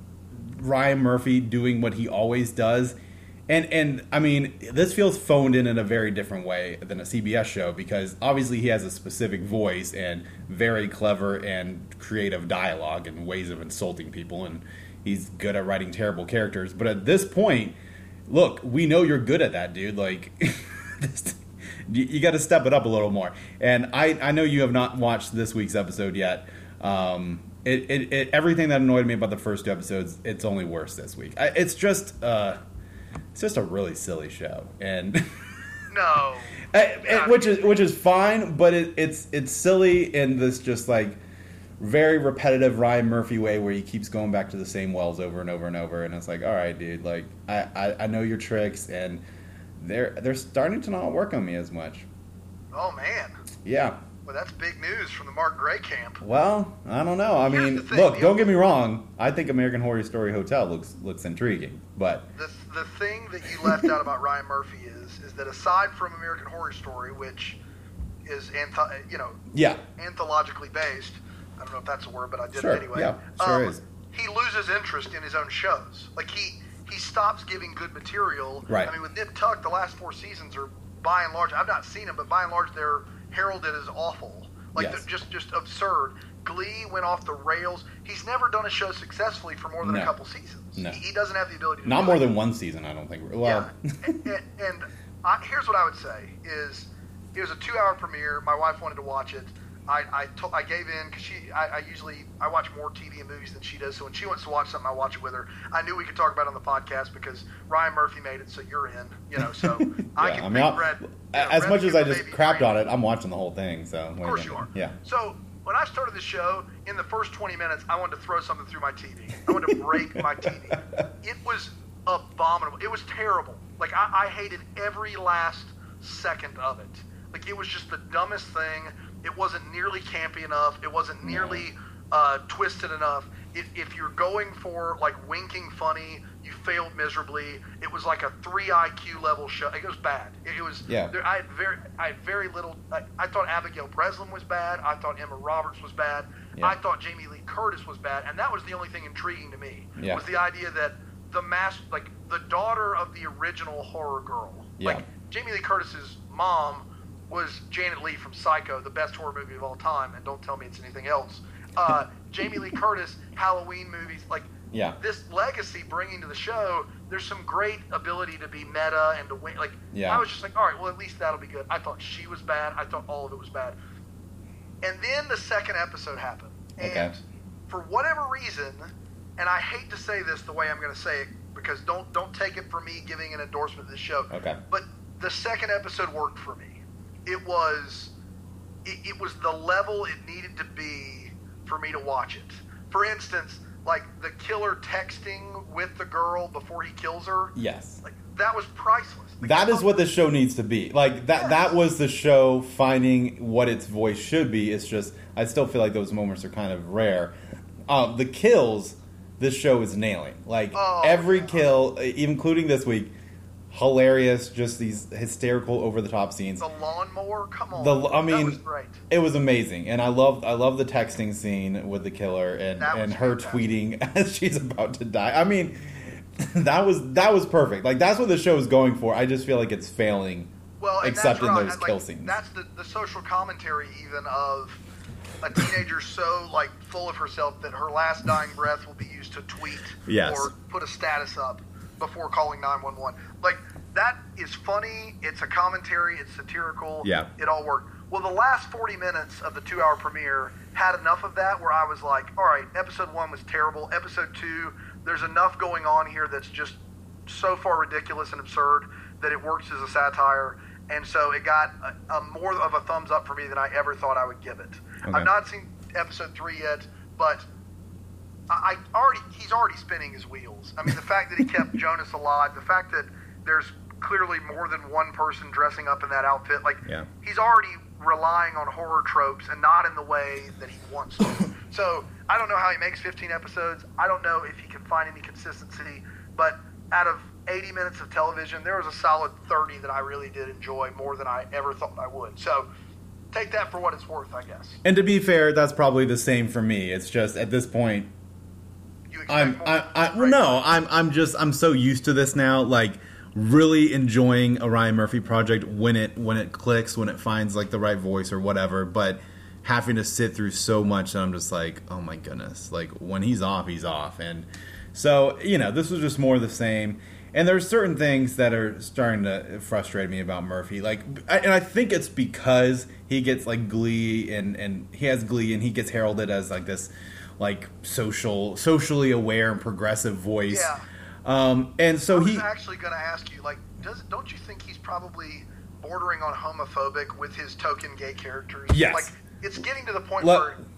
Ryan Murphy doing what he always does. And, and I mean, this feels phoned in in a very different way than a C B S show, because obviously he has a specific voice and very clever and creative dialogue and ways of insulting people, and he's good at writing terrible characters. But at this point... Look, we know you're good at that, dude. Like, this, you, you got to step it up a little more. And I, I know you have not watched this week's episode yet. Um, it, it, it everything that annoyed me about the first two episodes, it's only worse this week. I, it's just, uh, it's just a really silly show, and No. I- it- which is which is fine, but it, it's it's silly in this just like very repetitive Ryan Murphy way where he keeps going back to the same wells over and over and over, and it's like, all right, dude, like I, I, I know your tricks, and they're they're starting to not work on me as much. Oh man. Yeah. Well, that's big news from the Mark Gray camp. Well, I don't know. I Here's mean, the thing, look, the don't only- get me wrong. I think American Horror Story Hotel looks looks intriguing, but The the thing that you left out about Ryan Murphy is is that aside from American Horror Story, which is antho- you know yeah, anthologically based, I don't know if that's a word, but I did Sure, it anyway. yeah, sure um, is. He loses interest in his own shows. Like he he stops giving good material. Right. I mean, with Nip Tuck, the last four seasons are by and large. I've not seen them, but by and large, they're heralded as awful. Like Yes. they're just just absurd. Glee went off the rails. He's never done a show successfully for more than No. a couple seasons. No. He, he doesn't have the ability to not do more it. than one season, I don't think. Well, Yeah, and, and, and I, here's what I would say: is it was a two-hour premiere. My wife wanted to watch it. I I, to, I gave in because she. I, I usually I watch more T V and movies than she does. So when she wants to watch something, I watch it with her. I knew we could talk about it on the podcast because Ryan Murphy made it, so you're in. You know, so I yeah, can I mean, pick I'll- Red. you know, as Red much as I Kipper just Baby crapped Green. on it, I'm watching the whole thing. So Of course you are. Yeah. So when I started the show, in the first twenty minutes, I wanted to throw something through my T V. I wanted to break my T V. It was abominable. It was terrible. Like I, I hated every last second of it. Like it was just the dumbest thing. It wasn't nearly campy enough. It wasn't nearly uh, twisted enough. If, if you're going for like winking funny, you failed miserably. It was like a three I Q level show. It was bad. It, it was. Yeah. There, I had very, I had very little. I, I thought Abigail Breslin was bad. I thought Emma Roberts was bad. Yeah. I thought Jamie Lee Curtis was bad, and that was the only thing intriguing to me. Yeah. Was the idea that the mass, like the daughter of the original horror girl, Yeah. like Jamie Lee Curtis's mom was Janet Leigh from Psycho, the best horror movie of all time, and don't tell me it's anything else. Uh, Jamie Lee Curtis, Halloween movies, like Yeah. this legacy bringing to the show, there's some great ability to be meta and to win. Like, Yeah. I was just like, all right, well, at least that'll be good. I thought she was bad. I thought all of it was bad. And then the second episode happened. And Okay. for whatever reason, and I hate to say this the way I'm going to say it, because don't don't take it from me giving an endorsement of this show. Okay. But the second episode worked for me. It was, it, it was the level it needed to be for me to watch it. For instance, like the killer texting with the girl before he kills her. Yes. Like that was priceless. Like, That I is what the show needs to be. Like that Yes. that was the show finding what its voice should be. It's just I still feel like those moments are kind of rare. Uh, the kills this show is nailing. Like Oh, every yeah. kill, even including this week, hilarious, just these hysterical over the top scenes. The lawnmower, come on. The I mean that was great. It was amazing. And I love I love the texting scene with the killer and, That was and her fantastic. tweeting as she's about to die. I mean that was that was perfect. Like that's what the show is going for. I just feel like it's failing. Well, and except that's in right. those And, like, kill scenes. That's the, the social commentary even of a teenager so like full of herself that her last dying breath will be used to tweet Yes. or put a status up before calling nine one one. Like that is funny. It's a commentary. It's satirical. Yeah. It all worked. Well, the last forty minutes of the two-hour premiere had enough of that where I was like, all right, episode one was terrible. Episode two, there's enough going on here that's just so far ridiculous and absurd that it works as a satire. And so it got a, a more of a thumbs up for me than I ever thought I would give it. Okay. I've not seen episode three yet, but I I already he's already spinning his wheels. I mean, the fact that he kept Jonas alive, the fact that there's clearly more than one person dressing up in that outfit, like Yeah. he's already relying on horror tropes and not in the way that he wants to. So I don't know how he makes fifteen episodes. I don't know if he can find any consistency, but out of eighty minutes of television, there was a solid thirty that I really did enjoy more than I ever thought I would. So take that for what it's worth, I guess. And to be fair, that's probably the same for me. It's just at this point You expect I'm more? I, I well, Right. no, I'm I'm just I'm so used to this now, like really enjoying a Ryan Murphy project when it when it clicks, when it finds like the right voice or whatever, but having to sit through so much that I'm just like, oh my goodness. Like when he's off, he's off. And so, you know, this was just more of the same. And there's certain things that are starting to frustrate me about Murphy. Like, I- and I think it's because he gets like Glee, and, and he has Glee, and he gets heralded as like this, like social, socially aware and progressive voice. Yeah. Um, and so I was he, actually going to ask you, like, does don't you think he's probably bordering on homophobic with his token gay characters? Yes. Like, it's getting to the point Let- where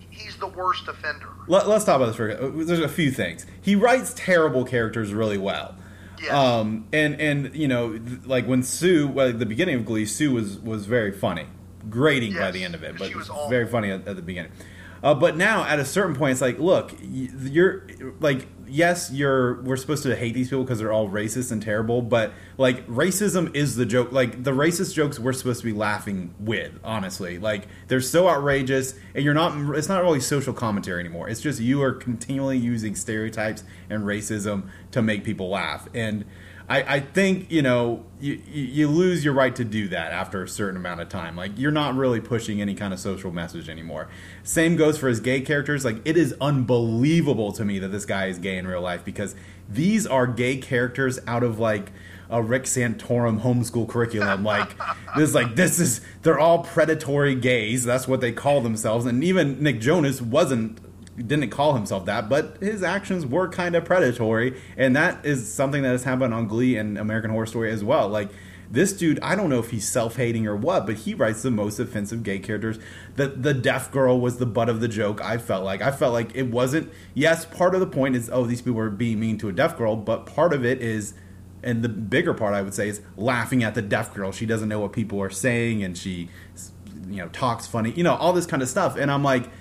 he's the worst offender. Let, let's talk about this for a second. There's a few things. He writes terrible characters really well. Yes. Um, and, and, you know, th- like when Sue, well, at the beginning of Glee, Sue was, was very funny. Grating yes, by the end of it, but she was very funny at, at the beginning. Uh, but now, at a certain point, it's like, look, you're like, yes, you're. We're supposed to hate these people because they're all racist and terrible. But like, racism is the joke. Like the racist jokes we're supposed to be laughing with. Honestly, like they're so outrageous, and you're not. It's not really social commentary anymore. It's just you are continually using stereotypes and racism to make people laugh. And I, I think, you know, you, you lose your right to do that after a certain amount of time. Like, you're not really pushing any kind of social message anymore. Same goes for his gay characters. Like, it is unbelievable to me that this guy is gay in real life, because these are gay characters out of, like, a Rick Santorum homeschool curriculum. Like, this, like, this is, they're all predatory gays. That's what they call themselves. And even Nick Jonas wasn't, didn't call himself that, but his actions were kind of predatory, and that is something that has happened on Glee and American Horror Story as well. Like, this dude, I don't know if he's self-hating or what, but he writes the most offensive gay characters. The the deaf girl was the butt of the joke, I felt like. I felt like it wasn't, yes, part of the point is, oh, these people are being mean to a deaf girl, but part of it is, and the bigger part, I would say, is laughing at the deaf girl. She doesn't know what people are saying, and she, you know, talks funny, you know, all this kind of stuff. And I'm like,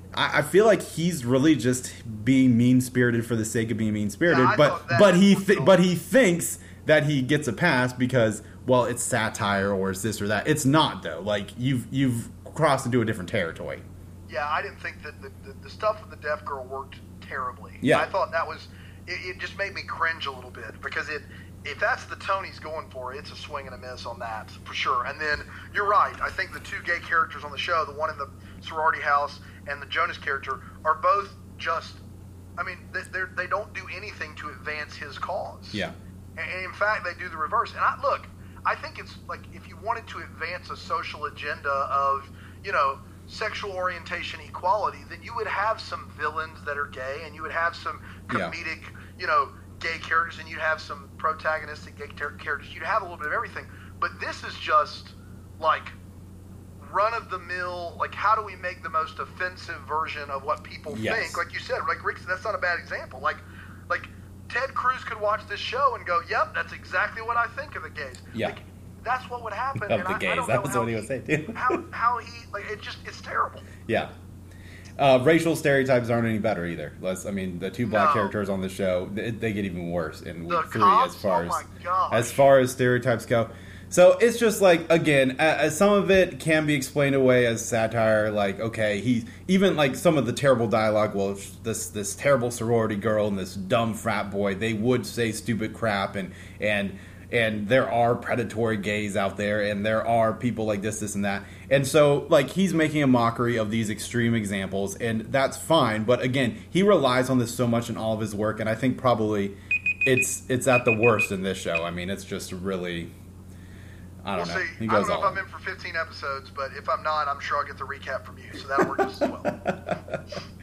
I feel like he's really just being mean-spirited for the sake of being mean-spirited, yeah, but but he th- but he thinks that he gets a pass because, well, it's satire or it's this or that. It's not, though. Like, you've you've crossed into a different territory. Yeah, I didn't think that the, the, the stuff with the deaf girl worked terribly. Yeah. I thought that was it, it just made me cringe a little bit, because it if that's the tone he's going for, it's a swing and a miss on that for sure. And then you're right. I think the two gay characters on the show, the one in the sorority house and the Jonas character, are both just, I mean, they they're, they don't do anything to advance his cause. Yeah. And, and in fact, they do the reverse. And I look, I think it's like, if you wanted to advance a social agenda of, you know, sexual orientation equality, then you would have some villains that are gay, and you would have some comedic, yeah. you know, gay characters, and you'd have some protagonistic gay characters. You'd have a little bit of everything. But this is just like run-of-the-mill, like, how do we make the most offensive version of what people yes. think? Like you said, like Rick, that's not a bad example. Like, like Ted Cruz could watch this show and go, "Yep, that's exactly what I think of the gays." Yeah, like, that's what would happen. Of and the I, gays, I don't that know was how what he he would say too. how how he like it just it's terrible. Yeah. Uh, racial stereotypes aren't any better either. Let's, I mean, the two black No. characters on the show, they, they get even worse in week The three cops? as far Oh as my gosh. as far as stereotypes go. So it's just like, again, uh, some of it can be explained away as satire. Like, okay, he even like some of the terrible dialogue. Well, this this terrible sorority girl and this dumb frat boy, they would say stupid crap, and and. And there are predatory gays out there, and there are people like this, this, and that. And so, like, he's making a mockery of these extreme examples, and that's fine. But again, he relies on this so much in all of his work, and I think probably it's it's at the worst in this show. I mean, it's just really, I don't we'll know. See. He I goes don't know all if I'm in for fifteen episodes, but if I'm not, I'm sure I'll get the recap from you, so that'll work just as well.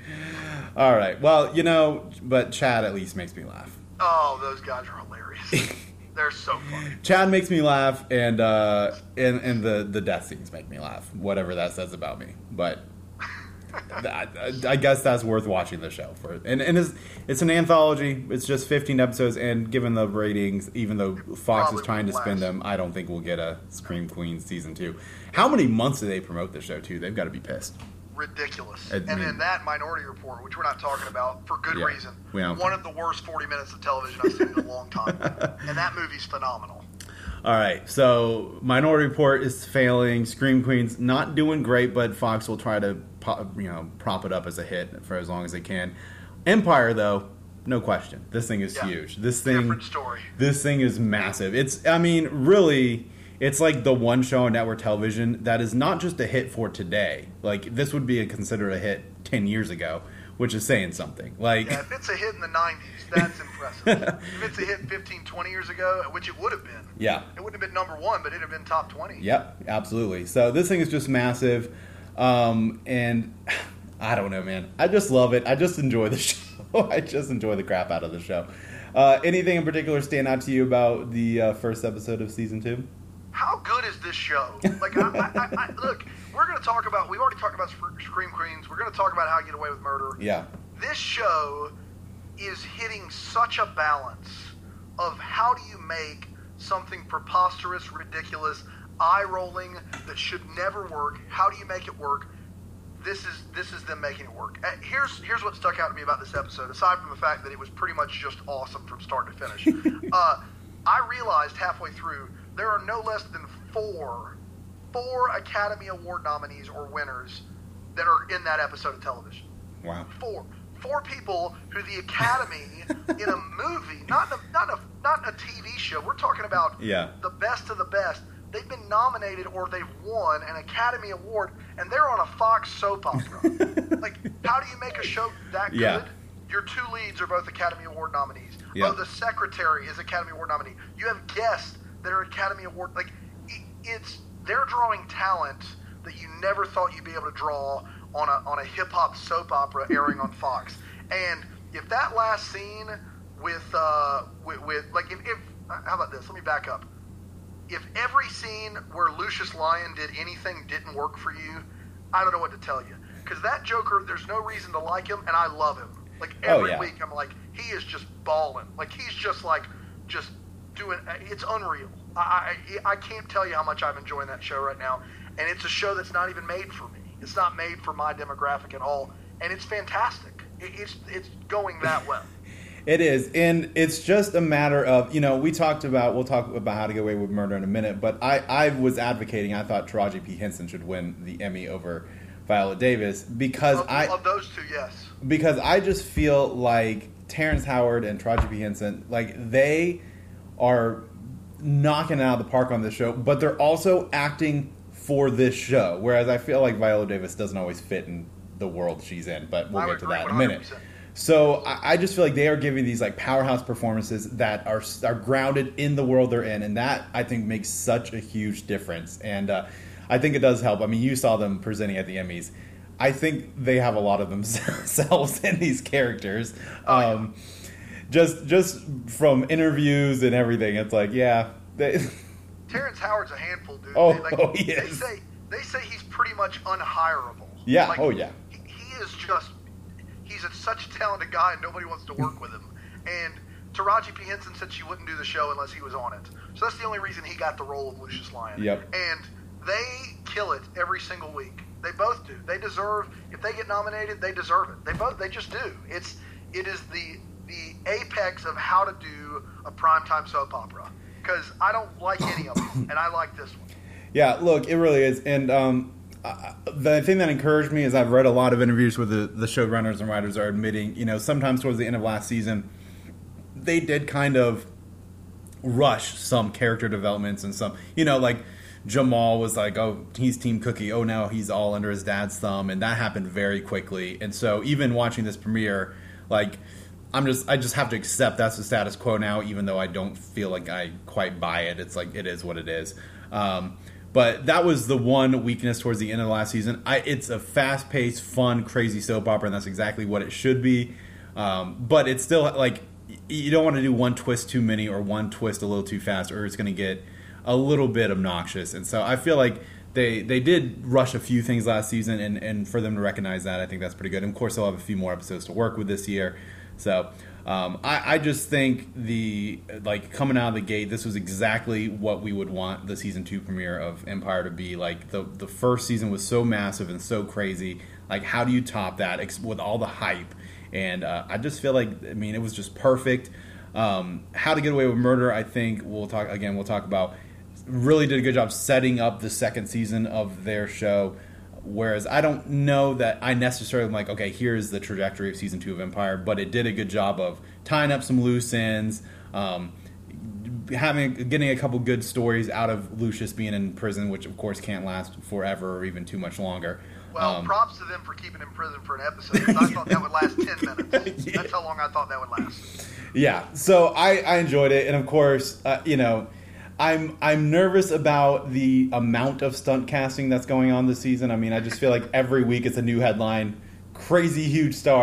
All right. Well, you know, but Chad at least makes me laugh. Oh, those guys are hilarious. They're so funny. Chad makes me laugh, and uh, and and the, the death scenes make me laugh. Whatever that says about me, but I, I guess that's worth watching the show for. And and it's it's an anthology. It's just fifteen episodes, and given the ratings, even though Fox is trying to spin them, I don't think we'll get a Scream Queens season two. How many months do they promote this show too? They've got to be pissed. Ridiculous. I and mean, then that Minority Report, which we're not talking about for good Yeah, reason. we don't. One of the worst forty minutes of television I've seen in a long time. And that movie's phenomenal. All right, so Minority Report is failing. Scream Queens not doing great, but Fox will try to pop, you know prop it up as a hit for as long as they can. Empire, though, no question, this thing is Yeah. huge. This thing, Different story. This thing is massive. It's, I mean, really, it's like the one show on network television that is not just a hit for today. Like, this would be a, considered a hit ten years ago, which is saying something. Like, Yeah, if it's a hit in the nineties, that's impressive. If it's a hit fifteen, twenty years ago, which it would have been. yeah. It wouldn't have been number one, but it would have been top twenty. Yep, absolutely. So this thing is just massive, um, and I don't know, man. I just love it. I just enjoy the show. I just enjoy the crap out of the show. Uh, anything in particular stand out to you about the uh, first episode of season two? how good is this show? Like, I, I, I, look, we're going to talk about, we've already talked about Scream Queens. We're going to talk about How to Get Away with Murder. Yeah. This show is hitting such a balance of how do you make something preposterous, ridiculous, eye-rolling that should never work. How do you make it work? This is this is them making it work. Uh, Here's here's what stuck out to me about this episode, aside from the fact that it was pretty much just awesome from start to finish. uh, I realized halfway through there are no less than four, four Academy Award nominees or winners that are in that episode of television. Wow. Four. Four people who the Academy in a movie, not in a, not in a, not in a T V show. We're talking about yeah. the best of the best. They've been nominated or they've won an Academy Award, and they're on a Fox soap opera. Like, how do you make a show that good? Yeah. Your two leads are both Academy Award nominees. Yeah. Oh, the secretary is Academy Award nominee. You have guests that are Academy Award. Like, it's they're drawing talent that you never thought you'd be able to draw on a on a hip hop soap opera airing on Fox. And if that last scene with uh with, with like if, if how about this? Let me back up. If every scene where Lucius Lyon did anything didn't work for you, I don't know what to tell you. Because that Joker, there's no reason to like him, and I love him. Like, every oh, yeah. week, I'm like, he is just balling. Like, he's just, like, just doing – it's unreal. I, I I can't tell you how much I'm enjoying that show right now. And it's a show that's not even made for me. It's not made for my demographic at all. And it's fantastic. It, it's it's going that well. It is, and it's just a matter of, you know, we talked about, we'll talk about How to Get Away with Murder in a minute, but I, I was advocating, I thought Taraji P. Henson should win the Emmy over Viola Davis because of, I... Of those two, yes. Because I just feel like Terrence Howard and Taraji P. Henson, like, they are knocking it out of the park on this show, but they're also acting for this show, whereas I feel like Viola Davis doesn't always fit in the world she's in, but we'll I get to agree, that in a minute. one hundred percent. So I, I just feel like they are giving these like powerhouse performances that are are grounded in the world they're in, and that I think makes such a huge difference. And uh, I think it does help. I mean, you saw them presenting at the Emmys. I think they have a lot of themselves in these characters. Oh, yeah. Um, just just from interviews and everything, it's like, yeah. They, Terrence Howard's a handful, dude. Oh, they, like, oh, he is. They say they say he's pretty much unhireable. Yeah. Like, Oh, yeah. He, he is just. He's a, such a talented guy, and nobody wants to work with him. And Taraji P. Henson said she wouldn't do the show unless he was on it. So that's the only reason he got the role of Lucius Lyon. Yep. And they kill it every single week. They both do. They deserve. If they get nominated, they deserve it. They both. They just do. It's. It is the the apex of how to do a primetime soap opera. Because I don't like any of them, and I like this one. Yeah. Look, it really is, and um. Uh, the thing that encouraged me is I've read a lot of interviews where the, the showrunners and writers are admitting, you know, sometimes towards the end of last season, they did kind of rush some character developments and some, you know, like Jamal was like, oh, he's Team Cookie. Oh, now he's all under his dad's thumb. And that happened very quickly. And so even watching this premiere, like, I'm just, I just have to accept that's the status quo now, even though I don't feel like I quite buy it. It's like, it is what it is. Um, But that was the one weakness towards the end of the last season. I, it's a fast-paced, fun, crazy soap opera, and that's exactly what it should be. Um, but it's still, like, you don't want to do one twist too many or one twist a little too fast, or it's going to get a little bit obnoxious. And so I feel like they they did rush a few things last season, and, and for them to recognize that, I think that's pretty good. And, of course, they'll have a few more episodes to work with this year. So um, I, I just think the like coming out of the gate, this was exactly what we would want the season two premiere of Empire to be. Like the the first season was so massive and so crazy. Like, how do you top that ex- with all the hype? And uh, I just feel like, I mean, it was just perfect. Um, How to Get Away with Murder, I think we'll talk again. We'll talk about. Really did a good job setting up the second season of their show. Whereas I don't know that I necessarily am like, okay, here's the trajectory of season two of Empire, but it did a good job of tying up some loose ends, um, having getting a couple good stories out of Lucius being in prison, which of course can't last forever or even too much longer. Well, um, props to them for keeping him in prison for an episode, because I thought that would last ten minutes. Yeah. That's how long I thought that would last. Yeah, so I, I enjoyed it, and of course, uh, you know, I'm I'm nervous about the amount of stunt casting that's going on this season. I mean, I just feel like every week it's a new headline, crazy huge star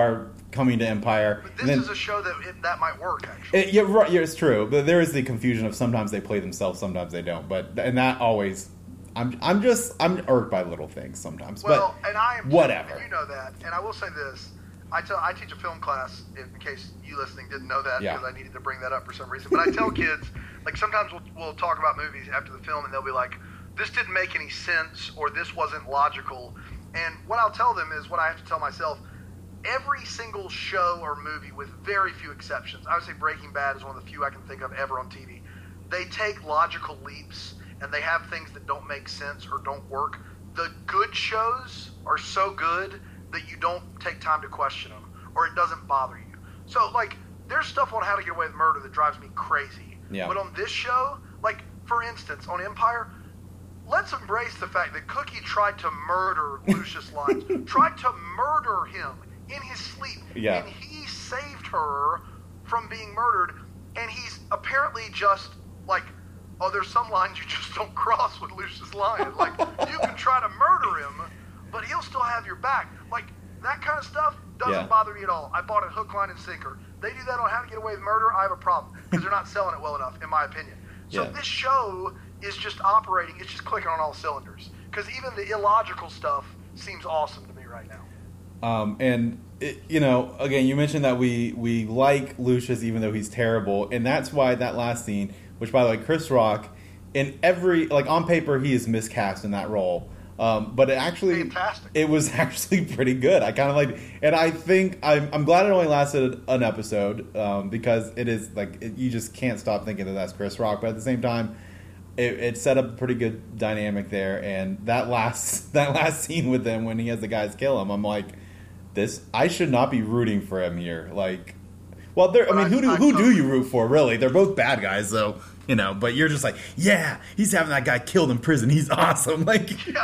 coming to Empire. But this and then, is a show that it, that might work, actually. It, yeah, right, yeah, it's true. But there is the confusion of sometimes they play themselves, sometimes they don't. But and that always, I'm I'm just I'm irked by little things sometimes. Well, but and I am whatever. And you know that. And I will say this: I tell I teach a film class. In case you listening didn't know that, Yeah. because I needed to bring that up for some reason. But I tell kids, like sometimes we'll we'll talk about movies after the film, and they'll be like, "This didn't make any sense," or "This wasn't logical." And what I'll tell them is what I have to tell myself. Every single show or movie, with very few exceptions, I would say Breaking Bad is one of the few I can think of ever on T V. They take logical leaps, and they have things that don't make sense or don't work. The good shows are so good that you don't take time to question them, or it doesn't bother you. So, like, there's stuff on How to Get Away with Murder that drives me crazy. Yeah. But on this show, like, for instance, on Empire, let's embrace the fact that Cookie tried to murder Lucius Lyons, tried to murder him in his sleep, Yeah. and he saved her from being murdered, and he's apparently just like, oh, there's some lines you just don't cross with Lucius Lyon. Like, you can try to murder him, but he'll still have your back. Like, that kind of stuff doesn't Yeah. bother me at all. I bought it hook, line, and sinker. They do that on How to Get Away with Murder, I have a problem, because they're not selling it well enough, in my opinion. So Yeah. this show is just operating, it's just clicking on all cylinders, because even the illogical stuff seems awesome to me right now. Um, and it, you know, again, you mentioned that we we like Lucius even though he's terrible, and that's why that last scene, which by the way, Chris Rock, in every like on paper he is miscast in that role, um, but it actually Fantastic. it was actually pretty good. I kind of like, and I think I'm I'm glad it only lasted an episode um, because it is like it, you just can't stop thinking that that's Chris Rock, but at the same time. It, it set up a pretty good dynamic there, and that last that last scene with him when he has the guys kill him, I'm like, this I should not be rooting for him here. Like, well, there. I mean, who do I- I who do totally- you root for? Really, they're both bad guys, though. You know, but you're just like, yeah, he's having that guy killed in prison. He's awesome. Like, Yeah.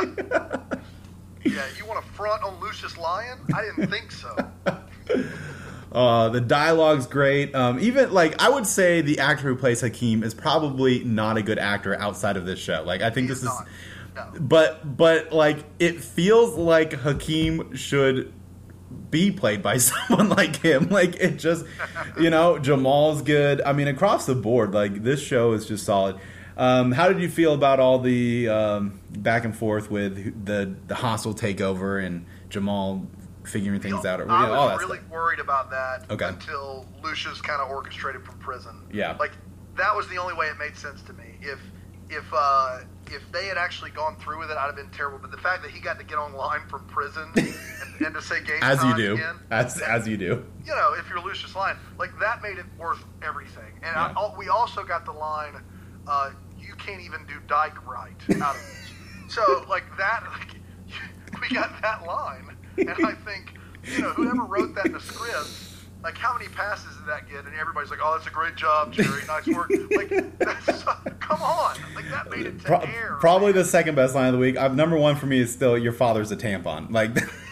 Yeah, you want to front on Lucius Lyon? I didn't think so. Uh, the dialogue's great. Um, even like I would say the actor who plays Hakeem is probably not a good actor outside of this show. Like I think He's this is, not. No. but but like it feels like Hakeem should be played by someone like him. Like it just, you know, Jamal's good. I mean, across the board, like this show is just solid. Um, how did you feel about all the um, back and forth with the the hostile takeover and Jamal figuring things out? Or, I yeah, all was that really stuff. worried about that Okay. until Lucius kind of orchestrated from prison. Yeah. Like, that was the only way it made sense to me. If if uh, if they had actually gone through with it, I'd have been terrible. But the fact that he got to get online from prison and, and to say game As you time do, again, as that- as you do. you know, if you're Lucius Lyon, like that made it worth everything. And Yeah. I, we also got the line, uh, "You can't even do Dyke right" out of this. So like that, like, we got that line, and I think you know whoever wrote that in the script, like how many passes did that get? And everybody's like, "Oh, that's a great job, Jerry. Nice work." Like, that's, come on, like that made it to Pro- air. probably man. the second best line of the week. Uh, number one for me is still "Your father's a tampon." Like,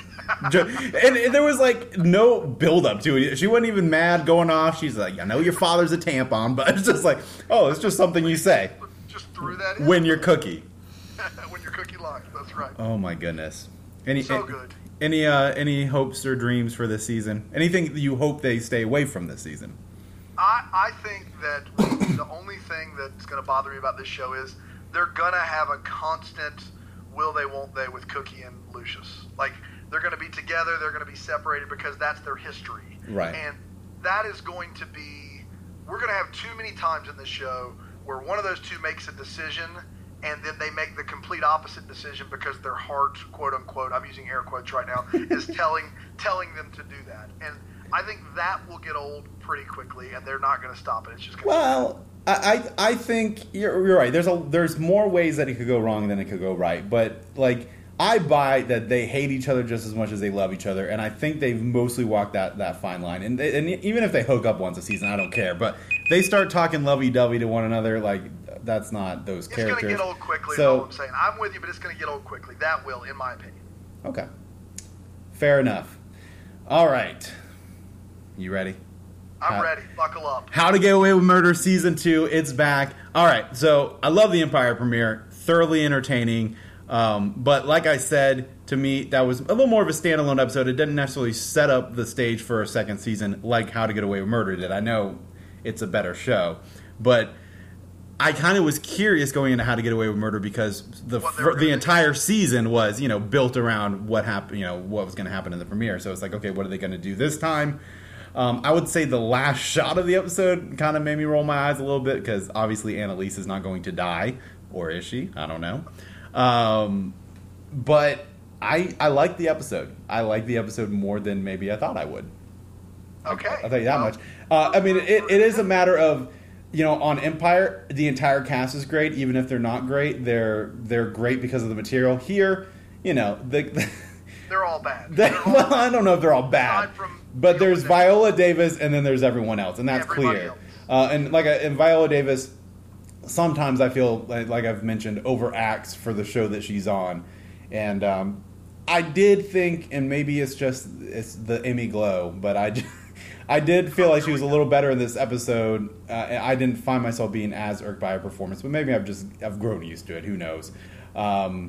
ju- and, and there was like no build up to it. She wasn't even mad going off. She's like, "I know your father's a tampon," but it's just like, oh, it's just something you say Just threw that in when you're cookie. when you're cookie locked. That's right. Oh my goodness! Any So any- good. Any uh, any hopes or dreams for this season? Anything that you hope they stay away from this season? I, I think that the only thing that's going to bother me about this show is they're going to have a constant will they, won't they with Cookie and Lucius. Like, they're going to be together, they're going to be separated because that's their history. Right. And that is going to be, we're going to have too many times in this show where one of those two makes a decision and then they make the complete opposite decision because their heart, quote unquote, I'm using air quotes right now, is telling telling them to do that. And I think that will get old pretty quickly, and they're not going to stop it. It's just going Well, I, I I think you're, you're right. There's a there's more ways that it could go wrong than it could go right. But like I buy that they hate each other just as much as they love each other, and I think they've mostly walked that, that fine line. And they, and even if they hook up once a season, I don't care. But they start talking lovey dovey to one another, like that's not those It's characters. going to get old quickly. So is all I'm saying. I'm with you, but it's going to get old quickly. That will, in my opinion. okay, fair enough. All right, you ready? I'm How- ready. Buckle up. How to Get Away with Murder Season two, it's back. All right, so I love the Empire premiere. Thoroughly entertaining. Um, but like I said, to me, that was a little more of a standalone episode. It didn't necessarily set up the stage for a second season like How to Get Away with Murder did. I know it's a better show, but I kind of was curious going into How to Get Away with Murder because the fir- the entire season was, you know, built around what happened, you know, what was going to happen in the premiere. So it's like, okay, what are they going to do this time? Um, I would say the last shot of the episode kind of made me roll my eyes a little bit because obviously Annalise is not going to die, or is she? I don't know. Um, but I I like the episode. I like the episode more than maybe I thought I would. Okay, I'll tell you that well, much. Uh, I mean, it, it is a matter of, you know, on Empire, the entire cast is great. Even if they're not great, they're they're great because of the material. Here, you know, the, the they're all bad. they, They're all well, bad. I don't know if they're all bad, but there's Viola Davis and then there's everyone else, and that's Everybody clear. else. Uh, and like a, and Viola Davis, sometimes I feel like, like I've mentioned, overacts for the show that she's on, and um, I did think, and maybe it's just it's the Emmy glow, but I. I did feel like she was a little better in this episode. Uh, I didn't find myself being as irked by her performance, but maybe I've just I've grown used to it. Who knows? Um,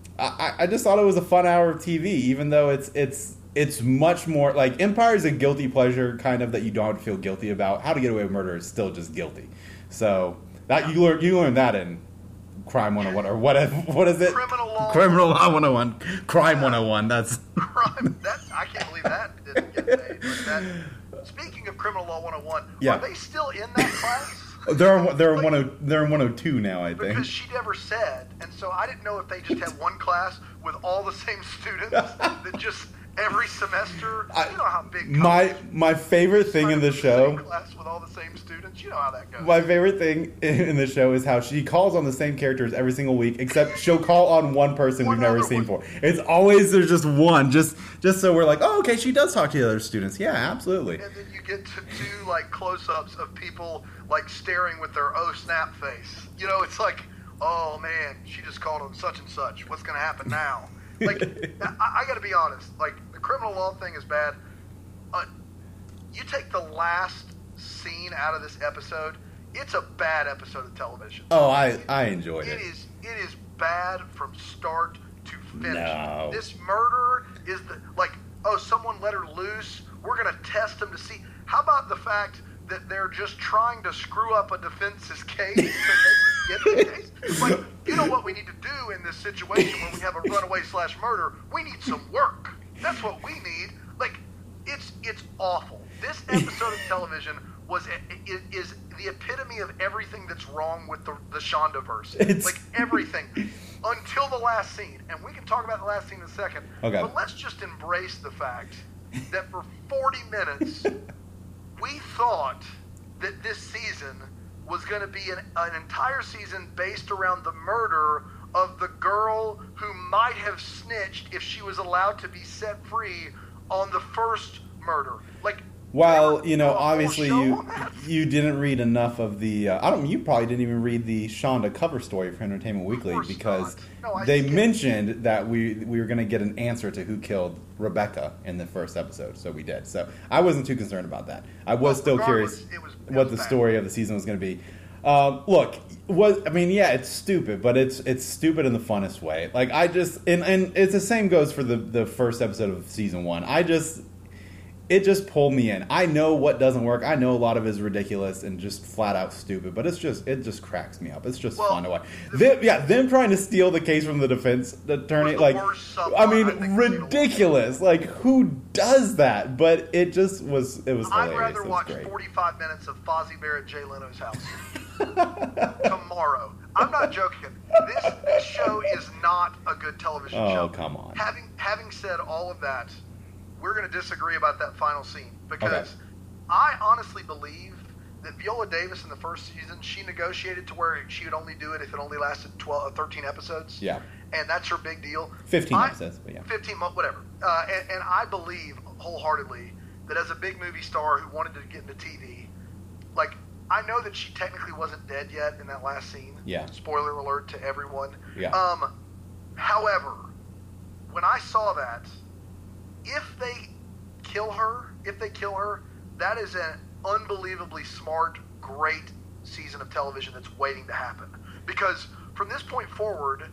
I, I just thought it was a fun hour of T V, even though it's it's it's much more like Empire is a guilty pleasure kind of that you don't feel guilty about. How to Get Away with Murder is still just guilty. So that you learn you learn that in Crime one oh one or whatever. What is it? Criminal Law. Criminal Law one oh one. Crime one oh one. That's Crime. That's I can't believe that didn't get made. But that, speaking of Criminal Law one oh one, Yeah. are they still in that class? they're in- they're in Like, one oh they're in one oh two now, I think. Because she never said, and so I didn't know if they just had one class with all the same students that just every semester. I- you know how big My college is. my favorite thing in the Same show. class with all the same students. You know how that goes. My favorite thing in the show is how she calls on the same characters every single week, except she'll call on one person One we've never other seen one. before. It's always there's just one, just just so we're like, oh, okay, she does talk to the other students. Yeah, absolutely. And then you get to do like close-ups of people like staring with their oh snap face. You know, it's like, oh man, she just called on such and such. What's going to happen now? Like, I, I got to be honest. Like, the criminal law thing is bad. Uh, you take the last scene out of this episode, it's a bad episode of television. Oh, I I enjoyed It it. is it is bad from start to finish. No. This murder is the like, oh, someone let her loose. We're gonna test them to see. How about the fact that they're just trying to screw up a defense's case so they can get the case? It's like, you know what we need to do in this situation where we have a runaway slash murder? We need some work. That's what we need. Like, it's it's awful. This episode of television was is, is the epitome of everything that's wrong with the the Shondaverse. It's- Like everything until the last scene, and we can talk about the last scene in a second. Okay. But let's just embrace the fact that for forty minutes we thought that this season was going to be an, an entire season based around the murder of the girl who might have snitched if she was allowed to be set free on the first murder. Like, Well, they you know, were- a whole obviously show you on that. you didn't read enough of the. Uh, I don't. You probably didn't even read the Shonda cover story for Entertainment Weekly course because not. No, I they skipped. mentioned that we we were going to get an answer to who killed Rebecca in the first episode, so we did. So I wasn't too concerned about that. I was Well, still regardless, curious it was- it what was the bad. story of the season was going to be. Um, look, was I mean, yeah, it's stupid, but it's it's stupid in the funnest way. Like I just and and it's the same goes for the the first episode of season one. I just. It just pulled me in. I know what doesn't work. I know a lot of it is ridiculous and just flat out stupid, but it's just it just cracks me up. It's just Well, fun to watch. Them, yeah, them trying to steal the case from the defense attorney, Was the like worst subplot I mean, I think we've seen in a while. ridiculous. Like who does that? But it just was. It was I'd hilarious. rather It was watch great. forty-five minutes of Fozzie Bear at Jay Leno's house tomorrow. I'm not joking. This, this show is not a good television Oh, show. come on. Having having said all of that, we're going to disagree about that final scene because Okay. I honestly believe that Viola Davis in the first season, she negotiated to where she would only do it if it only lasted twelve, thirteen episodes. Yeah. And that's her big deal. Fifteen I- episodes, but yeah. fifteen months, whatever. Uh, and, and I believe wholeheartedly that as a big movie star who wanted to get into T V, like, I know that she technically wasn't dead yet in that last scene. Yeah. Spoiler alert to everyone. Yeah. Um, however, when I saw that, if they kill her, if they kill her, that is an unbelievably smart, great season of television that's waiting to happen. Because from this point forward,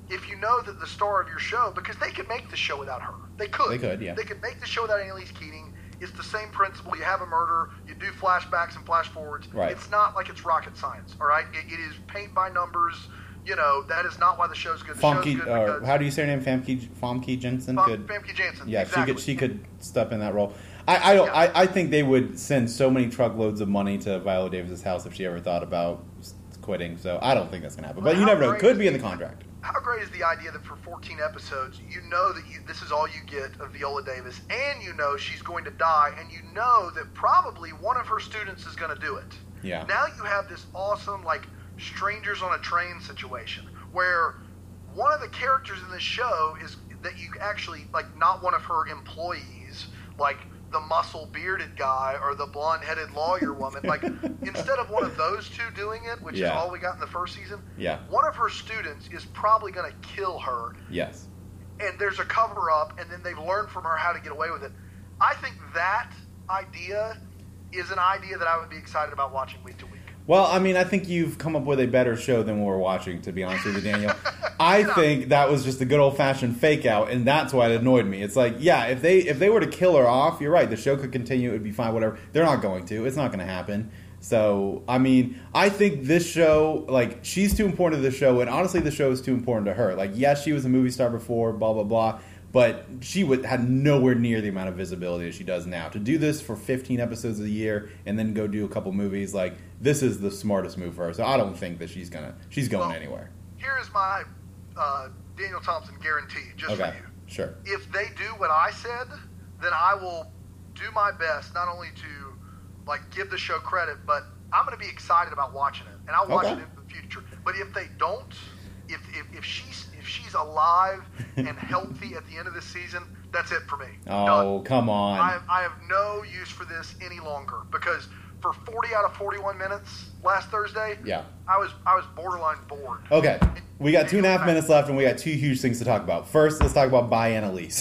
if you know that the star of your show, because they could make the show without her. They could. They could, yeah. They could make the show without Annalise Keating. It's the same principle. You have a murder, you do flashbacks and flash forwards. Right. It's not like it's rocket science, all right? It, it is paint by numbers. You know, that is not why the show's good. The Famke, show's good uh, how do you say her name? Famke, Famke Jensen? Fam, could, Famke Janssen. Yeah, exactly. she could she could step in that role. I I, don't, Yeah. I I think they would send so many truckloads of money to Viola Davis's house if she ever thought about quitting. So I don't think that's gonna happen. But Well, you how never know. It great could is be in the the- contract. How great is the idea that for fourteen episodes, you know that you, this is all you get of Viola Davis, and you know she's going to die, and you know that probably one of her students is going to do it. Yeah. Now you have this awesome, like, strangers on a train situation where one of the characters in this show is that you actually, like, not one of her employees, like the muscle bearded guy or the blonde headed lawyer woman. Like, instead of one of those two doing it, which Yeah. is all we got in the first season, Yeah. one of her students is probably going to kill her, Yes. and there's a cover up, and then they've learned from her how to get away with it. I think that idea is an idea that I would be excited about watching week to week. Well, I mean, I think you've come up with a better show than what we're watching, to be honest with you, Daniel. I think that was just a good old-fashioned fake-out, and that's why it annoyed me. It's like, yeah, if they if they were to kill her off, you're right, the show could continue, it would be fine, whatever. They're not going to. It's not going to happen. So, I mean, I think this show, like, she's too important to the show, and honestly, the show is too important to her. Like, yes, she was a movie star before, blah, blah, blah, but she would, had nowhere near the amount of visibility as she does now. To do this for fifteen episodes a year and then go do a couple movies, like, this is the smartest move for her. So I don't think that she's gonna she's going Well, anywhere. Here is my uh, Daniel Thompson guarantee, just Okay, for you. sure. If they do what I said, then I will do my best not only to, like, give the show credit, but I'm going to be excited about watching it, and I'll watch Okay. it in the future. But if they don't, if if, if she's if she's alive and healthy at the end of this season, that's it for me. Oh, Done. come on. I have, I have no use for this any longer, because for forty out of forty-one minutes last Thursday, Yeah. I was I was borderline bored. Okay, we got two and a half minutes left, and we got two huge things to talk about. First, let's talk about Bye Annalise.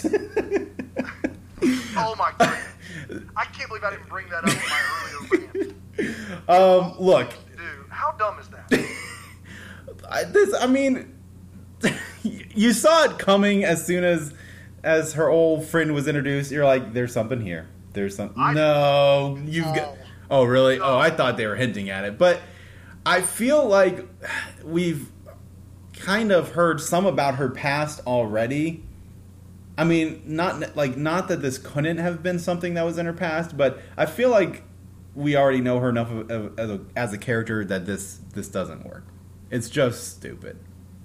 Oh my god! I can't believe I didn't bring that up in my earlier rant. um, look, Dude, how dumb is that? I, this, I mean, you saw it coming as soon as as her old friend was introduced. You're like, there's something here. There's something. I- No, you've got. No. Oh, really? No. Oh, I thought they were hinting at it, but I feel like we've kind of heard some about her past already. I mean, not like not that this couldn't have been something that was in her past, but I feel like we already know her enough of, of, as, a, as a character that this this doesn't work. It's just stupid.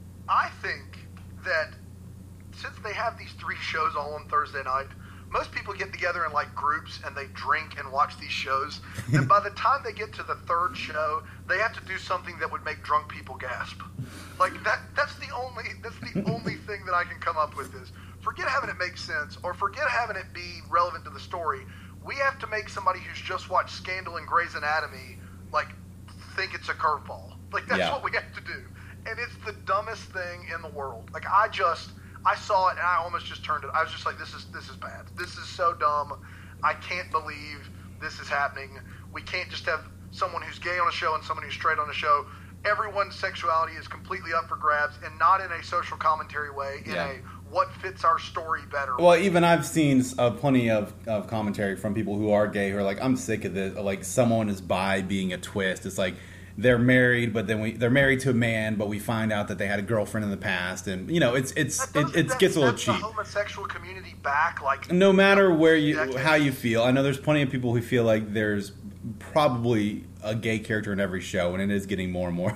I think that since they have these three shows all on Thursday night, most people get together in like groups and they drink and watch these shows. And by the time they get to the third show, they have to do something that would make drunk people gasp. Like that that's the only that's the only thing that I can come up with is forget having it make sense or forget having it be relevant to the story. We have to make somebody who's just watched Scandal and Grey's Anatomy like think it's a curveball. Like that's Yeah. what we have to do. And it's the dumbest thing in the world. Like I just I saw it and I almost just turned it. I was just like, this is this is bad. This is so dumb. I can't believe this is happening. We can't just have someone who's gay on a show and someone who's straight on a show. Everyone's sexuality is completely up for grabs, and not in a social commentary way, in Yeah. a what fits our story better. Well, even I've seen uh, plenty of, of commentary from people who are gay who are like, I'm sick of this. Like, someone is bi being a twist. It's like they're married, but then we they're married to a man, but we find out that they had a girlfriend in the past, and you know, it's it's That it, doesn't- it that gets a little sets cheap. the homosexual community back, like No matter where you decades. how you feel, I know there's plenty of people who feel like there's probably a gay character in every show, and it is getting more and more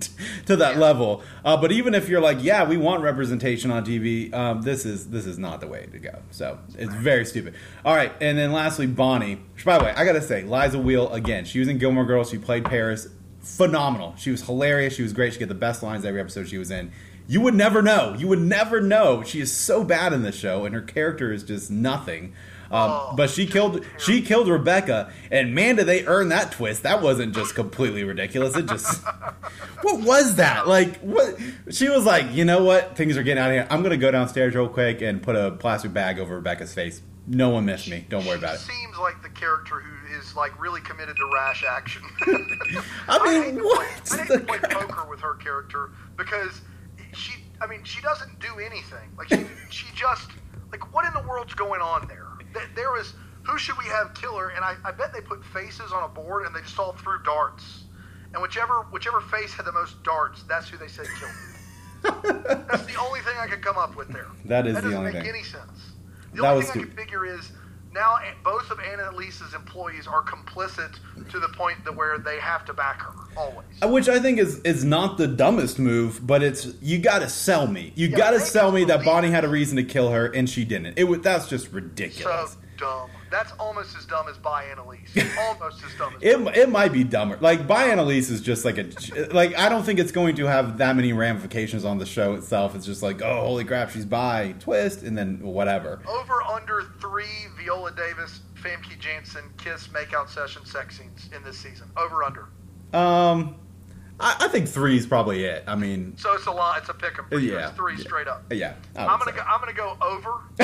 to that Yeah. level. Uh, but even if you're like, yeah, we want representation on T V, um, this is this is not the way to go. So it's very stupid. All right, and then lastly, Bonnie. Which, by the way, I gotta say, Liza Wheel again. She was in Gilmore Girls. She played Paris. Phenomenal. She was hilarious. She was great. She got the best lines every episode she was in. You would never know. You would never know. She is so bad in this show, and her character is just nothing. Um, Oh, but she killed she killed Rebecca, and man, did they earn that twist. That wasn't just completely ridiculous. It just what was that? Like what? She was like, you know what? Things are getting out of here. I'm gonna go downstairs real quick and put a plastic bag over Rebecca's face. No one missed me. Don't worry about it. She seems like the character who is like really committed to rash action. I mean, hate to what Play, I hate the to play crap? poker with her character because she I mean, she doesn't do anything. Like she, she just like what in the world's going on there? There was who should we have kill her? And I, I bet they put faces on a board and they just all threw darts. And whichever whichever face had the most darts, that's who they said killed her. That's the only thing I could come up with there. That is that the only thing. That doesn't make thing. any sense. The That only was thing I stupid. can figure is now both of Annalise's employees are complicit to the point that where they have to back her always. Which I think is is not the dumbest move, but it's you got to sell me. You Yeah, got to they sell me that believe Bonnie had a reason to kill her and she didn't. It was that's just ridiculous. So dumb. That's almost as dumb as by Annalise. Almost as dumb as It, it might be dumber. Like, by Annalise is just like a... Like, I don't think it's going to have that many ramifications on the show itself. It's just like, oh, holy crap, she's bi. Twist, and then whatever. Over under three Viola Davis, Famke Janssen kiss makeout session sex scenes in this season. Over under. Um, I, I think three is probably it. I mean... So it's a lot. It's a pick 'em. Yeah. It's three yeah. straight up. Yeah. I I'm would gonna say. go. I'm gonna go over in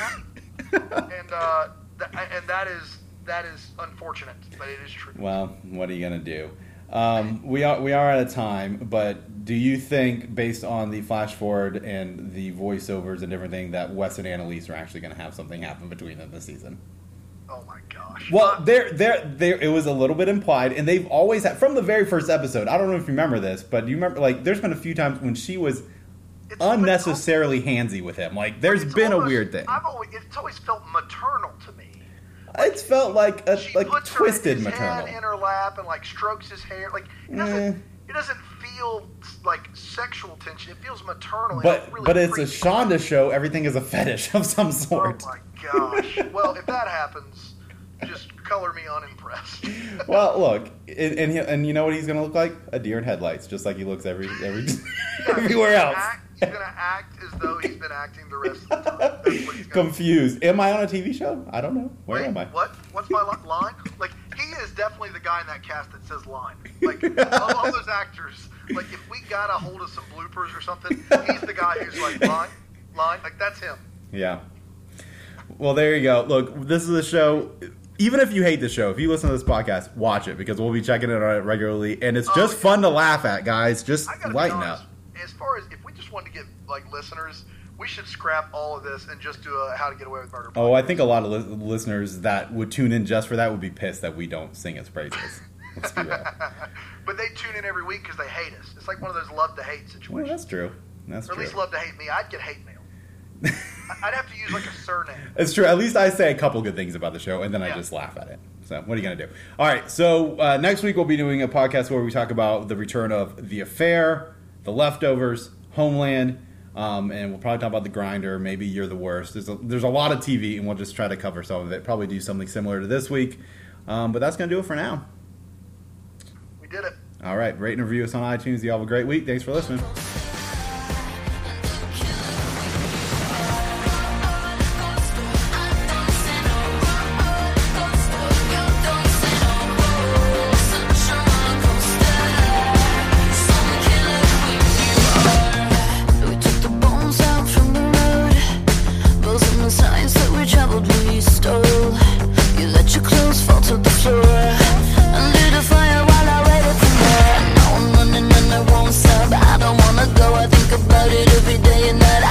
that, and uh, th- and that is that is unfortunate, but it is true. Well, what are you gonna do? Um, we are we are out of time, but do you think, based on the flash forward and the voiceovers and everything, that Wes and Annalise are actually going to have something happen between them this season? Oh my gosh. Well, Uh, there, there, there. It was a little bit implied, and they've always had from the very first episode. I don't know if you remember this, but do you remember? Like, there's been a few times when she was it's- unnecessarily handsy with him. Like, there's it's been almost- a weird thing. I've always it's always felt maternal to me. It's felt like a She like puts twisted her, his maternal. hand in her lap and like strokes his hair. Like it doesn't. Eh. It doesn't feel like sexual tension. It feels maternal. and But it really but it's a freaks me Shonda show. Everything is a fetish of some out. sort. Oh my gosh. Well, if that happens, just color me unimpressed. Well, look, and and, he, and you know what he's going to look like? A deer in headlights, just like he looks every every Yeah, everywhere he's gonna else. Act, he's gonna act as though he's been acting the rest of the time. That's what he's gonna Confused. Am I on a T V show? I don't know. Where Wait, am I? What? What's my li- line? Like, he is definitely the guy in that cast that says line. Like, all, all those actors, like, if we got a hold of some bloopers or something, he's the guy who's like, line, line. Like, that's him. Yeah. Well, there you go. Look, this is a show. Even if you hate the show, if you listen to this podcast, watch it because we'll be checking it out regularly, and it's Oh, just yeah. fun to laugh at, guys. Just I gotta lighten be honest, up. as far as, if we just want to get, like, listeners, we should scrap all of this and just do a How to Get Away with Murder Oh, I podcast. think a lot of li- listeners that would tune in just for that would be pissed that we don't sing its praises. Let's be real. But they tune in every week because they hate us. It's like one of those love to hate Well, situations. that's true. That's or at true. least love to hate me. I'd get hate mail. I'd have to use, like, a surname. It's true. At least I say a couple good things about the show, and then I Yeah. just laugh at it. So what are you going to do? All right. So uh, next week we'll be doing a podcast where we talk about the return of The Affair, The Leftovers, Homeland, um, and we'll probably talk about The Grinder. Maybe You're the Worst. There's a, there's a lot of T V, and we'll just try to cover some of it. Probably do something similar to this week, um, but that's going to do it for now. We did it. All right. Rate and review us on iTunes. You all have a great week. Thanks for listening. We took the bones out from the road. Both of the signs that we traveled, we stole. You let your clothes fall to the floor. I lit a fire while I waited for more. Now I'm running and I won't stop. I don't wanna go. I think about it every day and night.